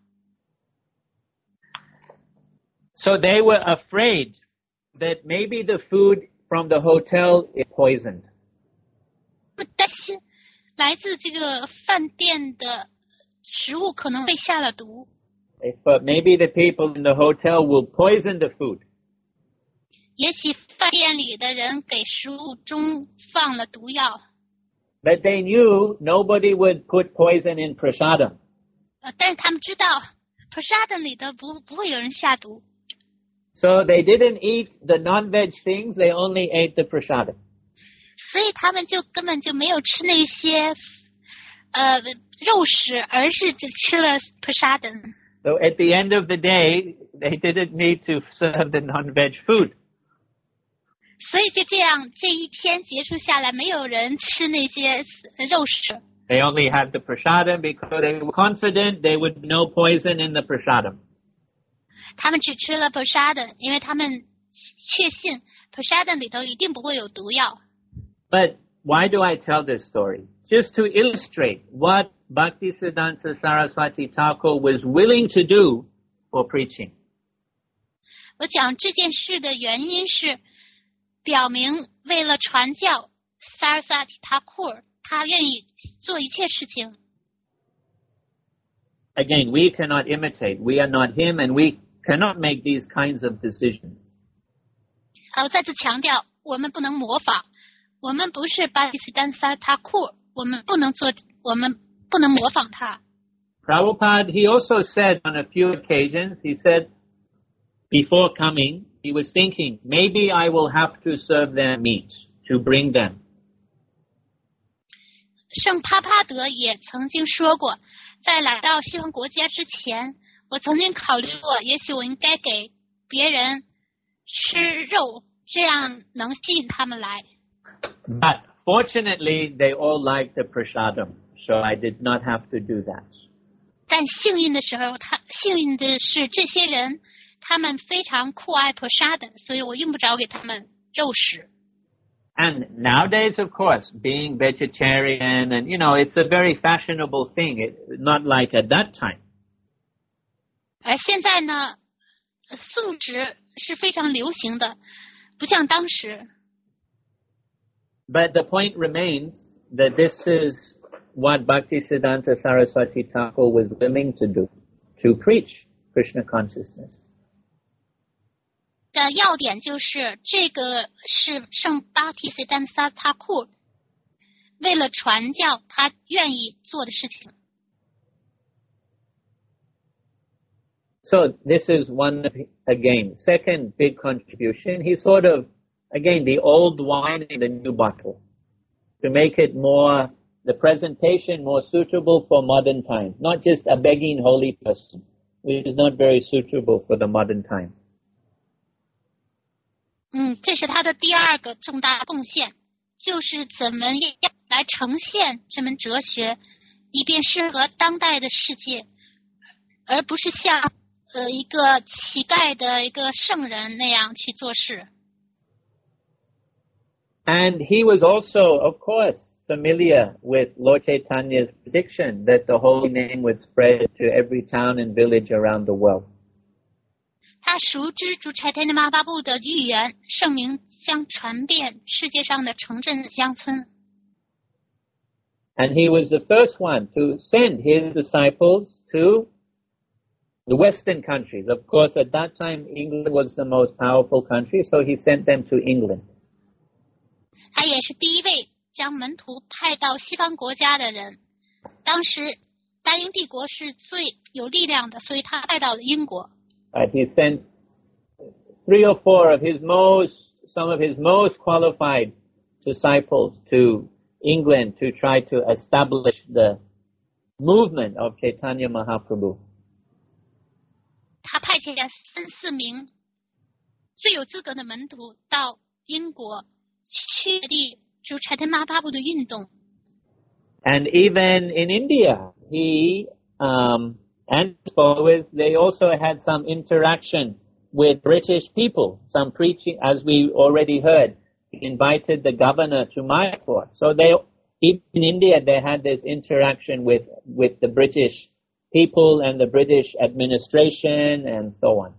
So they were afraid that maybe the food from the hotel is poisoned. 担心来自这个饭店的食物可能被下了毒。 But maybe the people in the hotel will poison the food. 也许饭店里的人给食物中放了毒药。 But they knew nobody would put poison in prasadam. 呃，但是他们知道 prasadam 里的不不会有人下毒。 So they didn't eat the non-veg things, they only ate the prasadam. 所以他们就根本就没有吃那些呃肉食，而是只吃了 prasadam。 So at the end of the day, they didn't need to serve the non-veg food. 所以就这样，这一天结束下来，没有人吃那些肉食。 They only had the prasadam because they were confident there would be no poison in the prasadam. 他们只吃了 prasadam， 因为他们确信 prasadam 里头一定不会有毒药。 But why do I tell this story? Just to illustrate what Bhaktisiddhanta Saraswati Thakur was willing to do for preaching. 我讲这件事的原因是表明为了传教 Saraswati Thakur 他愿意做一切事情。 Again, we cannot imitate. We are not him, and we cannot make these kinds of decisions. 好，我再次强调，我们不能模仿，我们不是 Bhaktisiddhanta Thakur， 我们不能做，我们不能模仿他。 Prabhupada, he also said on a few occasions, he said, before coming, he was thinking, maybe I will have to serve them meat to bring them. 圣帕帕德也曾经说过，在来到西方国家之前，我曾经考虑过，也许我应该给别人吃肉，这样能吸引他们来。 But fortunately, they all liked the prasadam, so I did not have to do that. 但幸运的时候，他幸运的是，这些人他们非常酷爱 prasadam， 所以我用不着给他们肉食。 And nowadays, of course, being vegetarian, and you know, it's a very fashionable thing. It, not like at that time. 而现在呢，素食是非常流行的，不像当时。 But the point remains that this is what Bhaktisiddhanta Saraswati Thakur was willing to do, to preach Krishna consciousness. 的要点就是这个是圣巴提斯丹萨塔库为了传教他愿意做的事情。 So this is one, again, second big contribution. He sort of, again, the old wine in the new bottle to make it more, the presentation more suitable for modern times, not just a begging holy person, which is not very suitable for the modern time. 嗯，这是他的第二个重大贡献，就是怎么样来呈现这门哲学，以便适合当代的世界，而不是像呃一个乞丐的一个圣人那样去做事。 And he was also, of course, familiar with Lord Chaitanya's prediction that the holy name would spread to every town and village around the world. 他熟知主柴天的马巴布的预言，圣名将传遍世界上的城镇乡村。 And he was the first one to send his disciples to the Western countries. Of course, at that time, England was the most powerful country, so he sent them to England. 他也是第一位将门徒派到西方国家的人。当时大英帝国是最有力量的，所以他派到了英国。 Uh, he sent three or four of his most, some of his most qualified disciples to England to try to establish the movement of Chaitanya Mahaprabhu. 他派遣三四名最有资格的门徒到英国确立主 Chaitanya Mahaprabhu 的运动。 And even in India, he um, and his followers, they also had some interaction with British people, some preaching, as we already heard. He invited the governor to Mayapur. So they, even in India, they had this interaction with, with the British people and the British administration and so on.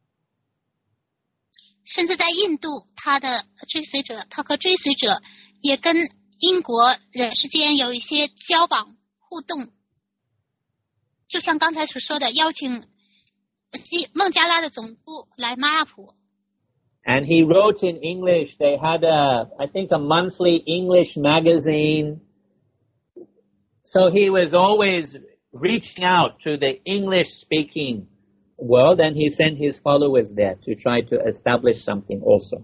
甚至在印度，他的追随者，他和追随者也跟英国人之间有一些交往互动，就像刚才所说的，邀请孟加拉的总督来马亚普。 And he wrote in English. They had a, I think, a monthly English magazine. So he was always reaching out to the English-speaking world, and he sent his followers there to try to establish something also.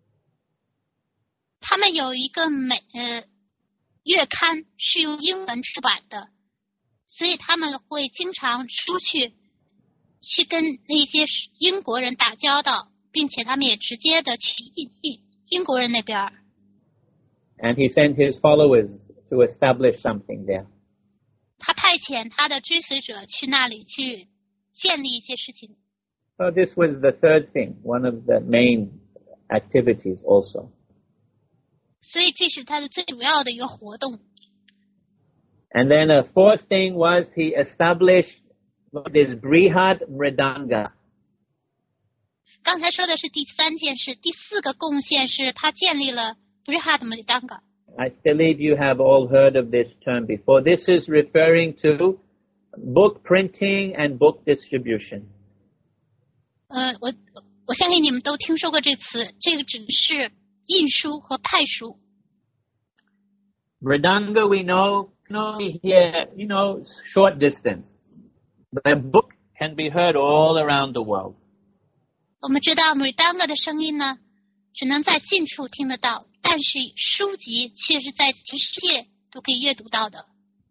他们有一个美呃月刊是用英文出版的，所以他们会经常出去去跟那些英国人打交道，并且他们也直接的去英英英国人那边。 And he sent his followers to establish something there. 他派遣他的追随者去那里去建立一些事情。 So this was the third thing, one of the main activities also. 所以这是他的最主要的一个活动。 And then a fourth thing was he established this Brihad Mridanga. 刚才说的是第三件事，第四个贡献是他建立了 Brihad Mridanga。 I believe you have all heard of this term before. This is referring to book printing and book distribution. 呃，我我相信你们都听说过这词，这个指是印书和派书。 Mridanga we know can only hear, you know, short distance. But a book can be heard all around the world. 我们知道 Mridanga 的声音呢，只能在近处听得到，但是书籍却是在全世界都可以阅读到的。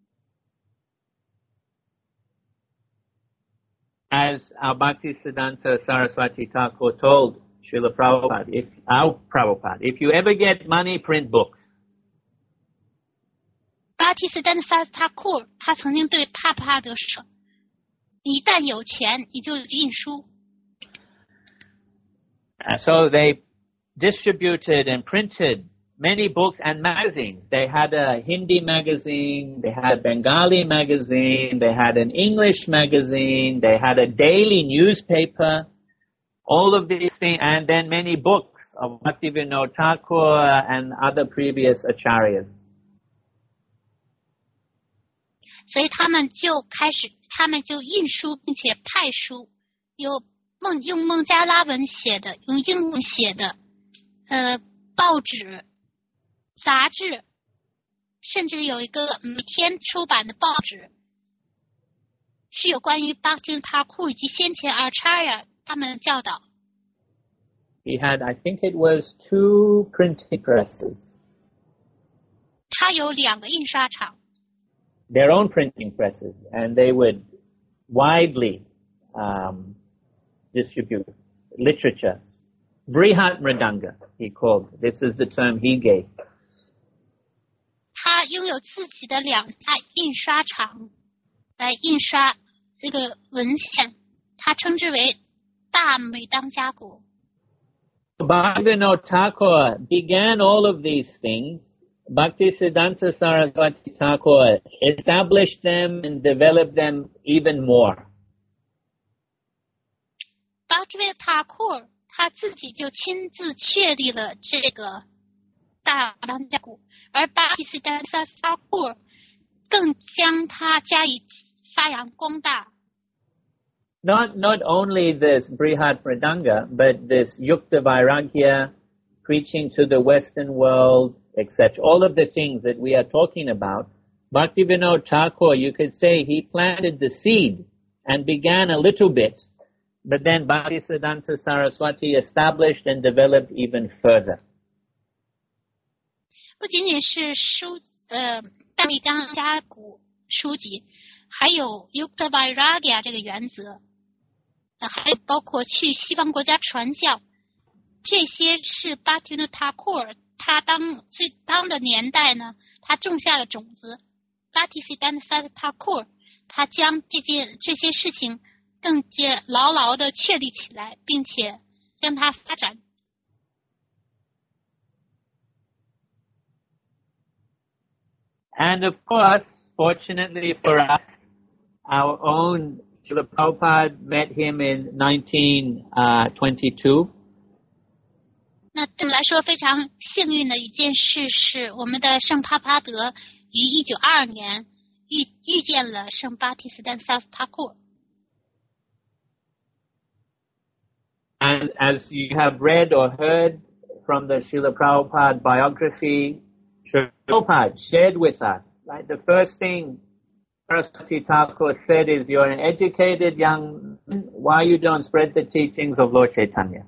As our Bhaktisiddhanta Saraswati Thakur told Srila Prabhupada, if, our Prabhupada, if you ever get money, print books. 巴提斯丹的萨斯塔库他曾经对帕帕德说：“一旦有钱，你就印书。” Uh, so they distributed and printed many books and magazines. They had a Hindi magazine, they had a Bengali magazine, they had an English magazine, they had a daily newspaper, all of these things, and then many books of Bhaktivinoda Thakur and other previous acharyas. 所以他们就开始，他们就印书并且派书，有孟用孟加拉文写的，用英文写的，呃，报纸、杂志，甚至有一个每天出版的报纸，是有关于巴提塔库以及先前阿查亚他们的教导。 He had, I think it was two printing presses. 他有两个印刷厂。 Their own printing presses, and they would widely um, distribute literature. Brihat Mridanga, he called. This is the term he gave. 他拥有自己的两家印刷厂，来印刷这个文献，他称之为大美当家国。 Bhaktivinoda Thakur began all of these things. Bhaktisiddhanta Saraswati Thakur established them and developed them even more. Bhaktivinoda Thakur 他自己就亲自确立了这个大当家国，而 Bhaktisiddhanta Thakur 更将它加以发扬光大。 not not only this Brihat Mridanga, but this Yukta Vairagya, preaching to the Western world, et cetera. All of the things that we are talking about, Bhaktivinoda Thakur, you could say he planted the seed and began a little bit, but then Bhaktisiddhanta Saraswati established and developed even further. 不仅仅是书呃大密纲家古书籍，还有 Yukta Vairagya 这个原则，呃，还有包括去西方国家传教，这些是 Bhaktivinoda Thakur 他当最当的年代呢，他种下的种子。Bhaktisiddhanta Thakur 他将这件这些事情更加牢牢地确立起来，并且让它发展。 And of course, fortunately for us, our own Srila Prabhupada met him in nineteen twenty-two. 那对我们来说非常幸运的一件事是，我们的圣帕帕德于一九二二年遇遇见了圣巴提斯丹萨斯塔库。 And as you have read or heard from the Srila Prabhupada biography, Srila Prabhupada shared with us, right, the first thing Saraswati Thakur said is, you're an educated young man, why you don't spread the teachings of Lord Chaitanya?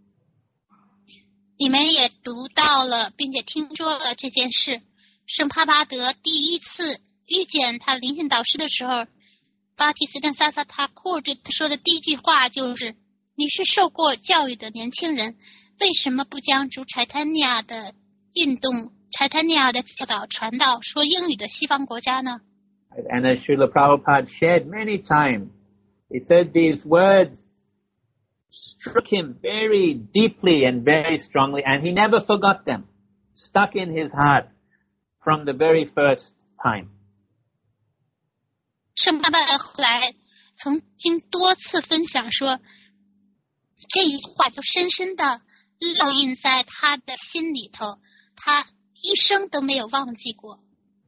你们也读到了并且听说了这件事。圣帕帕德第一次遇见他灵性导师的时候，巴提斯坦萨萨塔库对他说的第一句话就是，你是受过教育的年轻人，为什么不将主柴坦尼亚的运动、柴坦尼亚的教导传到说英语的西方国家呢？ And as Srila Prabhupada shared many times, he said these words struck him very deeply and very strongly, and he never forgot them, stuck in his heart from the very first time. 圣帕帕德后来曾经多次分享说，这一句话就深深的烙印在他的心里头，他一生都没有忘记过。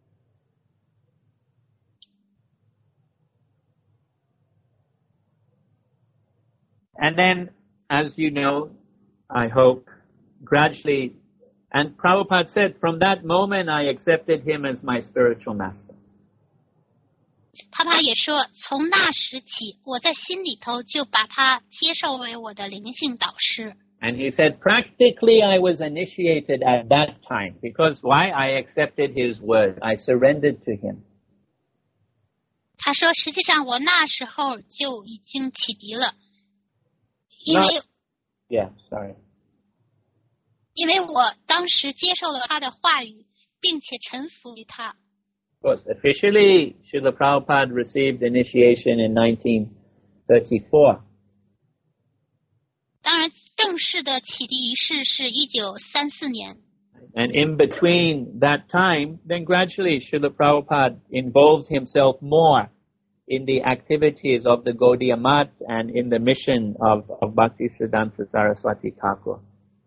And then, as you know, I hope, gradually, and Prabhupada said, from that moment I accepted him as my spiritual master. 帕帕也说，从那时起，我在心里头就把他接受为我的灵性导师。 And he said, practically I was initiated at that time, because why? I accepted his word. I surrendered to him. 他说，实际上我那时候就已经启迪了。因为 yeah, sorry. 因为我当时接受了他的话语，并且臣服于他。 Of course, officially, Srila Prabhupada received initiation in nineteen thirty-four. 当然，正式的启迪仪式是一九三四年。 And in between that time, then gradually Srila Prabhupada involved himself more in the activities of the Gaudiya Math and in the mission of, of Bhaktisiddhanta Saraswati Thakur.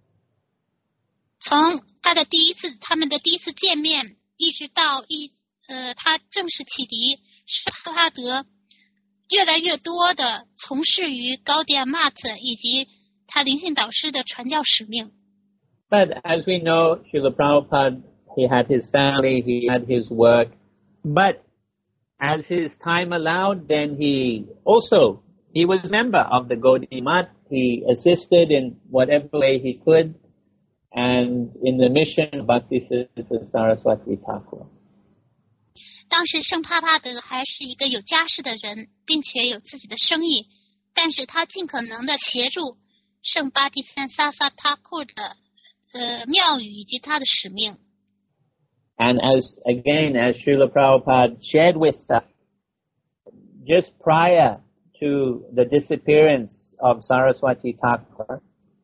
从他的第一次，他们的第一次见面，一直到一呃，他正式启迪，圣帕帕德越来越多的从事于高迪亚马特以及他灵性导师的传教使命。 But as we know, Srila Prabhupada, he had his family, he had his work, but as his time allowed, then he also, he was a member of the Gaudiya Math. He assisted in whatever way he could, and in the mission of Bhaktisiddhanta Saraswati Thakur. 当时圣帕帕德还是一个有家室的人，并且有自己的生意，但是他尽可能的协助圣巴蒂斯坦萨萨塔库的呃庙宇以及他的使命。 And as, again, as Srila Prabhupada shared with us, just prior to the disappearance of Saraswati Thakur,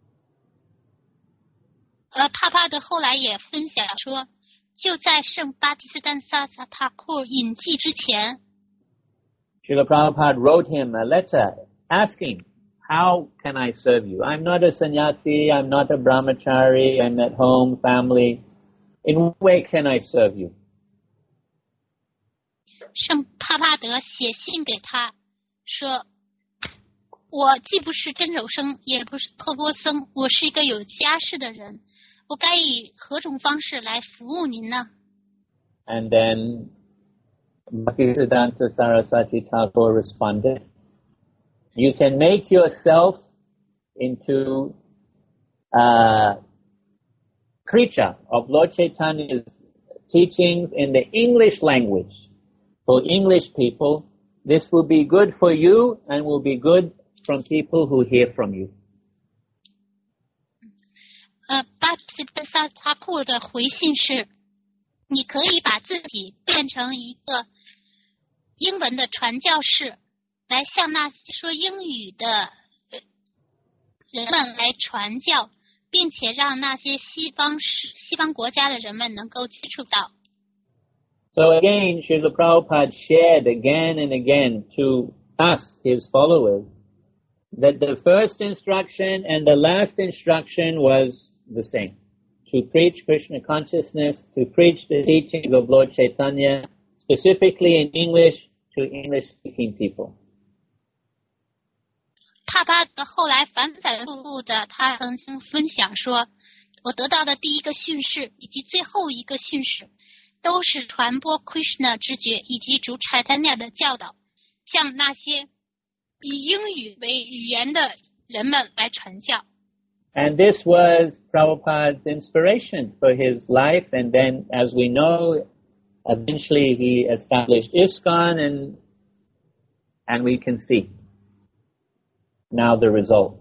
呃，帕帕德后来也分享说，就在圣巴蒂斯坦萨萨塔库隐迹之前 Srila Prabhupada wrote him a letter asking, how can I serve you? I'm not a sannyasi, I'm not a brahmachari, I'm at home, family. In what way can I serve you? 圣帕帕德写信给他说， 我既不是真手僧，也不是托钵僧，我是一个有家室的人，我该以何种方式来服务您呢？ And then Bhaktisiddhanta Saraswati Thakur responded, you can make yourself into a preacher of Lord Chaitanya's teachings in the English language for English people. This will be good for you and will be good from people who hear from you. 呃，巴吉德萨塔库的回信是，你可以把自己变成一个英文的传教士，来向那些说英语的人们来传教，并且让那些西方西方国家的人们能够接触到。 So again, Srila Prabhupada shared again and again to us, his followers, that the first instruction and the last instruction was the same. To preach Krishna consciousness, to preach the teachings of Lord Chaitanya, specifically in English to English-speaking people. 帕巴德后来反反复复的，他曾经分享说，我得到的第一个训示以及最后一个训示，都是传播 Krishna 知觉以及主 Chaitanya 的教导，向那些以英语为语言的人们来传教。 And this was Prabhupada's inspiration for his life, and then, as we know, eventually he established ISKCON, and and we can see now the result.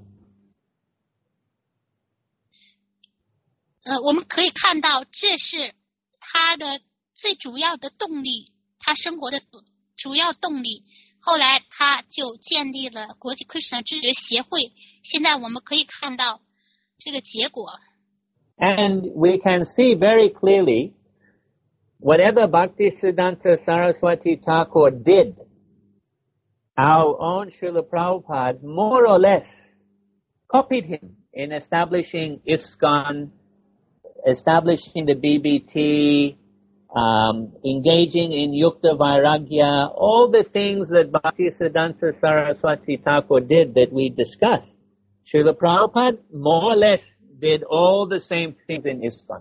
呃，我们可以看到，这是他的最主要的动力，他生活的主要动力。后来他就建立了国际 Krishna 知觉协会，现在我们可以看到这个结果。 And we can see very clearly whatever Bhaktisiddhanta Saraswati Thakur did, our own Srila Prabhupada more or less copied him in establishing ISKCON, establishing the B B T, um, engaging in Yukta Vairagya, all the things that Bhaktisiddhanta Saraswati Thakur did that we discussed. Srila Prabhupada more or less did all the same things in ISKCON.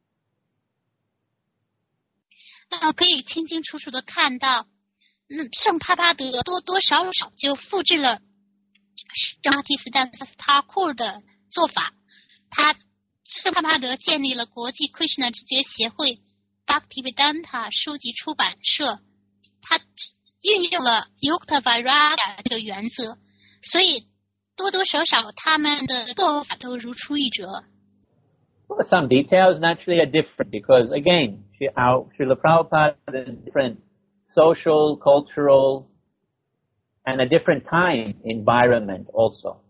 那可以清清楚楚的看到，嗯，圣帕帕德多多少少就复制了圣巴蒂斯坦塔库的做法。他圣帕帕德建立了国际 Krishna 知觉协会 Bhaktivedanta 书籍出版社，他运用了 Yukta Vairagya 这个原则，所以多多少少他们的做法都如出一辙。 Well, some details naturally are different because, again, our Srila Prabhupada is a different social, cultural, and a different time environment also.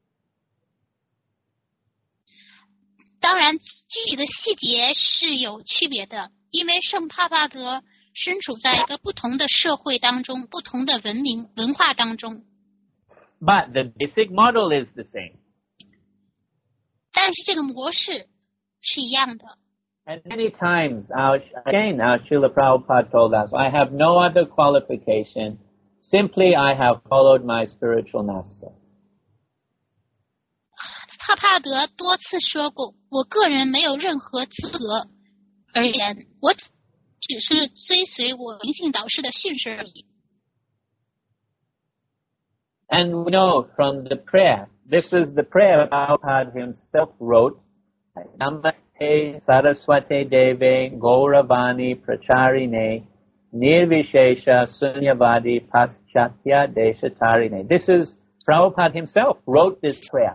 当然，具体的细节是有区别的，因为圣帕帕德身处在一个不同的社会当中，不同的文明文化当中。 But the basic model is the same. 但是这个模式是一样的。 And many times, our, again, our Srila Prabhupada told us, I have no other qualification, simply I have followed my spiritual master. 帕帕德多次说过，我个人没有任何资格而言，我只是追随我灵性导师的训示而已。 And we know from the prayer, this is the prayer Prabhupada himself wrote, Namaste Saraswati Deve Gauravani Pracharine Nirvishesha Sunyavadi Paschatya Deshatarine. This is Prabhupada himself wrote this prayer.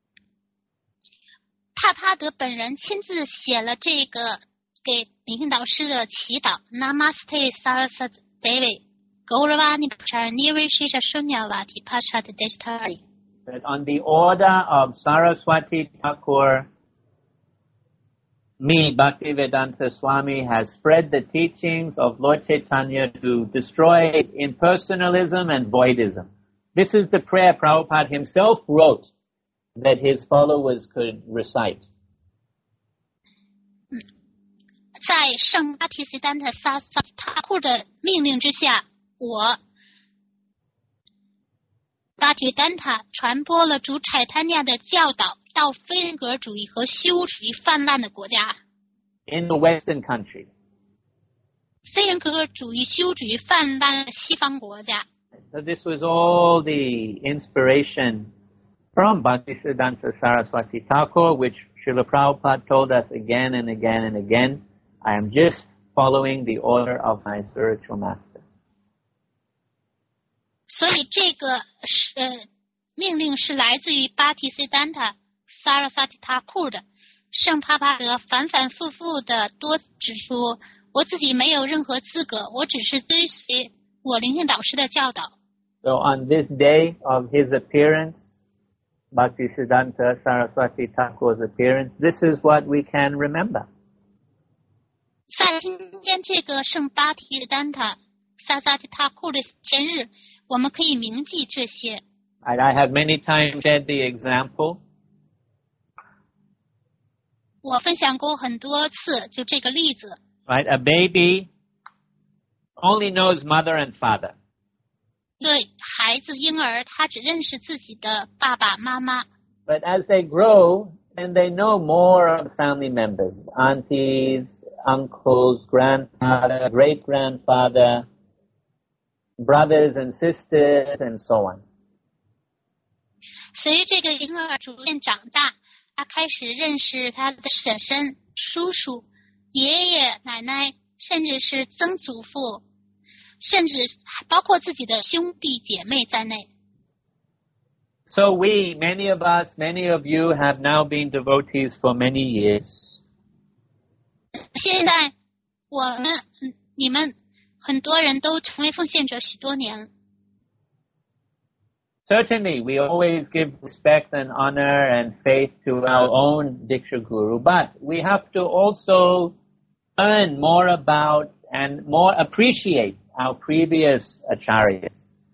帕帕德本人亲自写了这个给灵性导师的祈祷 Namaste Saraswati Deve Gauravani Pracharine Nirvishesha Sunyavadi Paschatya Deshatarine. That on the order of Saraswati Thakur, me, Bhaktivedanta Swami, has spread the teachings of Lord Chaitanya to destroy impersonalism and voidism. This is the prayer Prabhupada himself wrote that his followers could recite. 在圣巴提斯丹特萨萨塔库的命令之下，我把巴提丹塔传播了主柴他尼亚的教导到非人格主义和虚无主义泛滥的国家。 In the Western country. 非人格主义、虚无主义泛滥的西方国家。 So this was all the inspiration from Bhaktisiddhanta Saraswati Thakur, which Srila Prabhupada told us again and again and again, I am just following the order of my spiritual master. 所以这个是呃命令是来自于巴提斯丹塔萨拉萨提塔库的。圣帕帕德反反复复的多指出，我自己没有任何资格，我只是追随我灵性导师的教导。 So on this day of his appearance, Bhaktisiddhanta Saraswati Thakur's appearance, this is what we can remember. 在今天这个圣巴提丹塔萨萨提塔库的前日，我们可以铭记这些。 I have many times shared the example. 我分享过很多次，就这个例子。 Right, a baby only knows mother and father. 对孩子婴儿，他只认识自己的爸爸妈妈。 But as they grow, then they know more of family members, aunties, uncles, grandfather, great-grandfather, brothers and sisters, and so on. 随着这个婴儿逐渐长大，他开始认识他的婶婶、叔叔、爷爷、奶奶，甚至是曾祖父，甚至包括自己的兄弟姐妹在内。 So we, many of us, many of you have now been devotees for many years. 现在我们、你们很多人都成为奉献者许多年了。 Certainly, we always give respect and honor and faith to our own Diksha Guru, but we have to also learn more about and more appreciate our previous acharyas.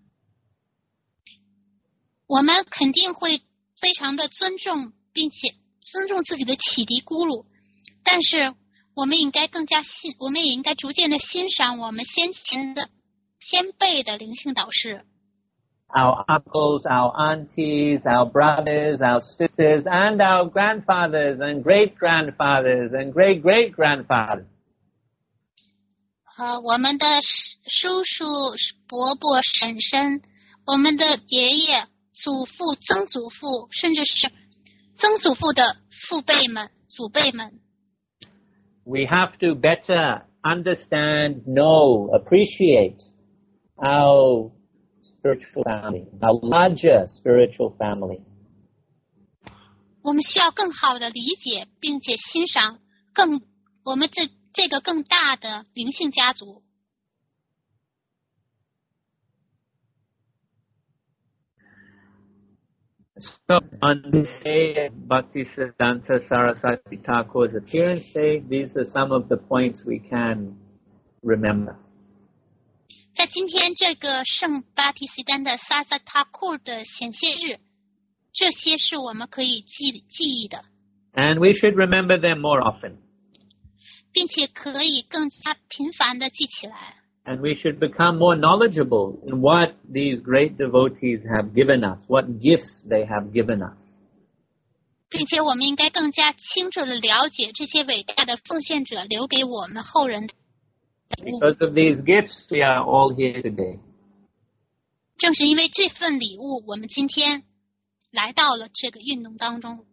我们肯定会非常的尊重，并且尊重自己的启迪咕噜，但是我们应该更加欣，我们也应该逐渐的欣赏我们先前的先辈的灵性导师。 Our uncles, our aunties, our brothers, our sisters, and our grandfathers and great-grandfathers and great-great-grandfathers. 呃，我们的叔叔、伯伯、婶婶，我们的爷爷、祖父、曾祖父，甚至是曾祖父的父辈们、祖辈们。 We have to better understand, know, appreciate our spiritual family, our larger spiritual family. 我们需要更好的理解，并且欣赏更我们这这个更大的灵性家族。 So on this day of Bhaktisiddhanta Saraswati Thakur's appearance day, these are some of the points we can remember. 在今天这个圣巴提西丹的萨萨塔库的显现日，这些是我们可以记记忆的。 And we should remember them more often. 并且可以更加频繁地记起来。 And we should become more knowledgeable in what these great devotees have given us, what gifts they have given us. 并且我们应该更加清楚地了解这些伟大的奉献者留给我们后人的礼物。 Because of these gifts, we are all here today. 正是因为这份礼物，我们今天来到了这个运动当中。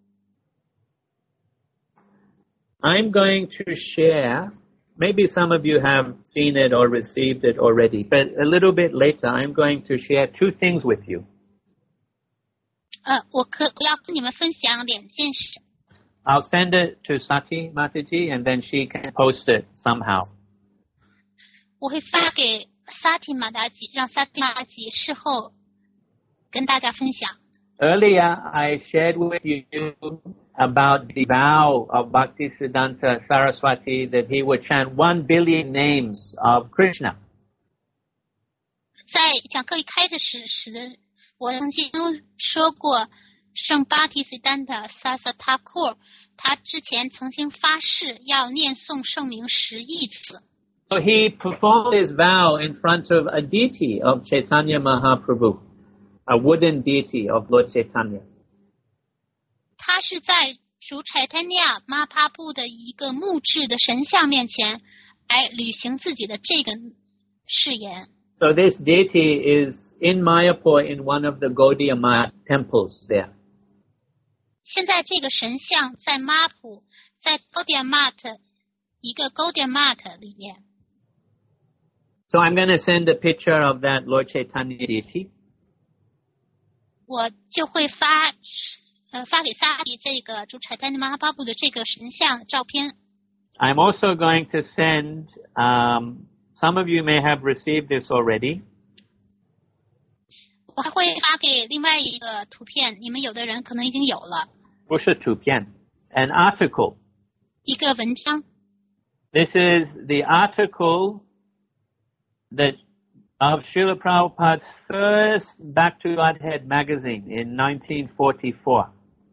I'm going to share, maybe some of you have seen it or received it already, but a little bit later I'm going to share two things with you. 呃，我可我要跟你们分享两件事。 I'll send it to Sati Mataji and then she can post it somehow. 我会发给萨提马达吉，让萨提马达吉事后跟大家分享。 Earlier, I shared with you about the vow of Bhaktisiddhanta Saraswati that he would chant one billion names of Krishna. 在讲课一开始时时，我曾经说过，圣巴提西丹的萨萨塔库，他之前曾经发誓要念诵圣名十亿次。 So he performed his vow in front of Aditi of Chaitanya Mahaprabhu. a wooden deity of Lord Chaitanya. 他是在主 Chaitanya Mahaprabhu 的一个木质的神像面前来履行自己的这个誓言。 So this deity is in Mayapur in one of the Gaudiya Math temples there. 现在这个神像在马普，在 Gaudiya Math 一个 Gaudiya Math 里面。 So I'm going to send a picture of that Lord Chaitanya deity. 我就会发呃发给萨迪这个主 Chaitanya Mahaprabhu 的这个神像的照片。 I'm also going to send, um, some of you may have received this already. 我还会发给另外一个图片，你们有的人可能已经有了。 不是图片, an article. 一个文章。 This is the article that of Srila Prabhupada's first Back to Godhead magazine in nineteen forty-four.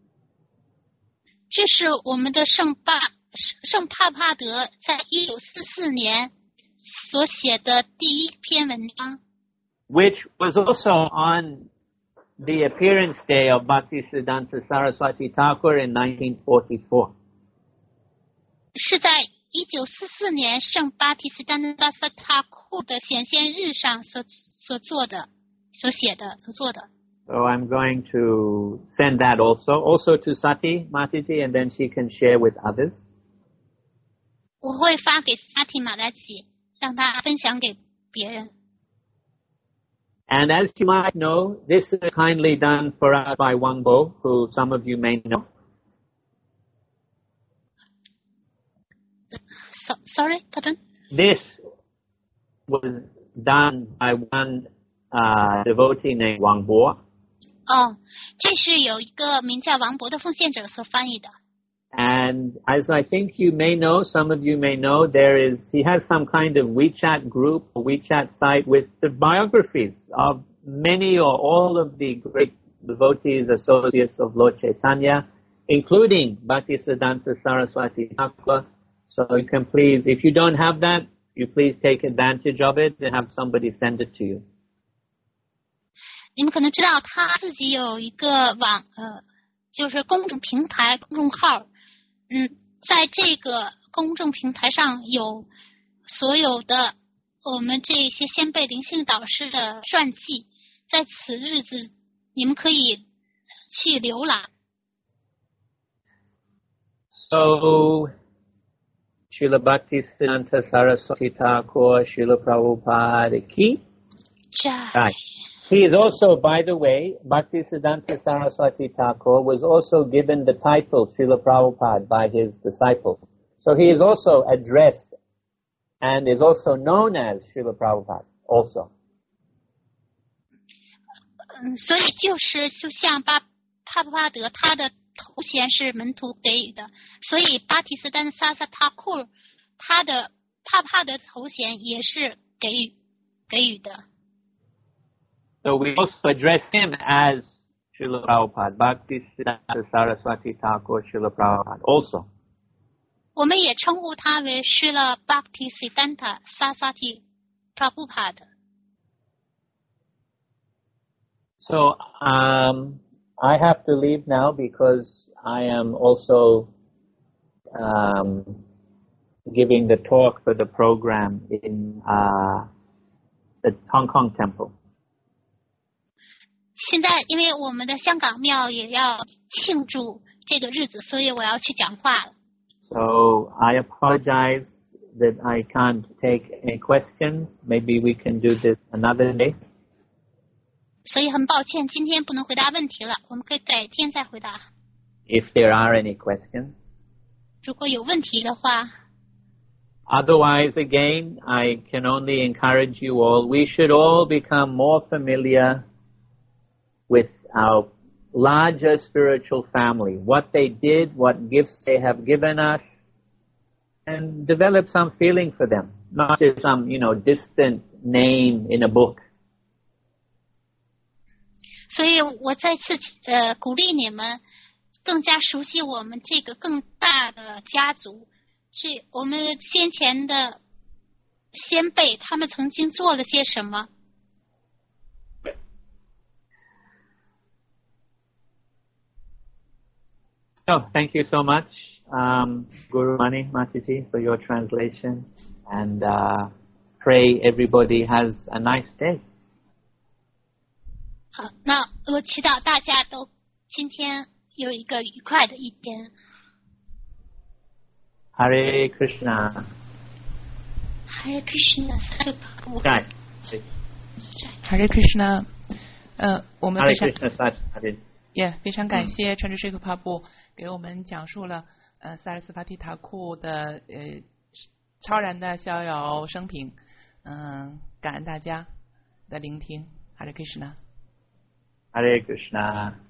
这是我们的圣巴圣帕帕德在一九四四年所写的第一篇文章。 Which was also on the appearance day of Bhaktisiddhanta Saraswati Thakur in nineteen forty-four. 是在一九四四年圣巴提斯丹达萨塔库的显现日上所所做的、所写的、所做的。 So I'm going to send that also, also to Sati Mataji, and then she can share with others. 我会发给萨提马达吉，让他分享给别人。 And as you might know, this is kindly done for us by Wangbo, who some of you may know. So, sorry, pardon? This was done by one uh, devotee named Wang Bo. 哦，这是有一个名叫王博的奉献者所翻译的。 And as I think you may know, some of you may know, there is, he has some kind of WeChat group, or WeChat site with the biographies of many or all of the great devotees, associates of Lord Chaitanya, including Bhaktisiddhanta Saraswati Thakur. So you can please, if you don't have that, you please take advantage of it and have somebody send it to you. 你们可能知道他自己有一个网，呃，就是公众平台、公众号。嗯，在这个公众平台上有所有的我们这些先辈灵性导师的传记，在此日子你们可以去浏览。 So, Srila Bhaktisiddhanta Saraswati Thakur, Srila Prabhupada ki. Right. He is also, by the way, Bhaktisiddhanta Saraswati Thakur was also given the title Srila Prabhupada by his disciple. So he is also addressed and is also known as Srila Prabhupada also. 嗯，所以就是就像巴帕帕德他的头衔是门徒给予的，所以巴提斯丹萨萨塔库他的帕帕德头衔也是给予给予的。 So we also address him as Srila Prabhupada, Bhaktisiddhanta Saraswati Thakur, Srila Prabhupada also. 我们也称呼他为 Srila Bhaktisiddhanta Saraswati Prabhupada. So um, I have to leave now because I am also um, giving the talk for the program in uh, the Hong Kong Temple. 现在因为我们的香港庙也要庆祝这个日子，所以我要去讲话了。 So I apologize that I can't take any questions. Maybe we can do this another day. 所以很抱歉，今天不能回答问题了，我们可以改天再回答。 If there are any questions. 如果有问题的话。 Otherwise, again, I can only encourage you all. We should all become more familiar with our larger spiritual family, what they did, what gifts they have given us, and develop some feeling for them, not just some, you know, distant name in a book. 所以我再次呃鼓励你们更加熟悉我们这个更大的家族，这我们先前的先辈他们曾经做了些什么。 So, thank you so much, um, Guru Mani Matiti, for your translation, and uh, pray everybody has a nice day. 好，那我祈祷大家都今天有一个愉快的一天。 Hare Krishna. Hare Krishna， Jai. Hare Krishna， 呃，我们非 Hare 常 Krishna Sat 也、yeah, 非常感谢川智舍克帕布给我们讲述了呃萨尔斯法蒂塔库的呃超然的逍遥生平，嗯、呃，感恩大家的聆听。Hare Krishna。 Hare Krishna.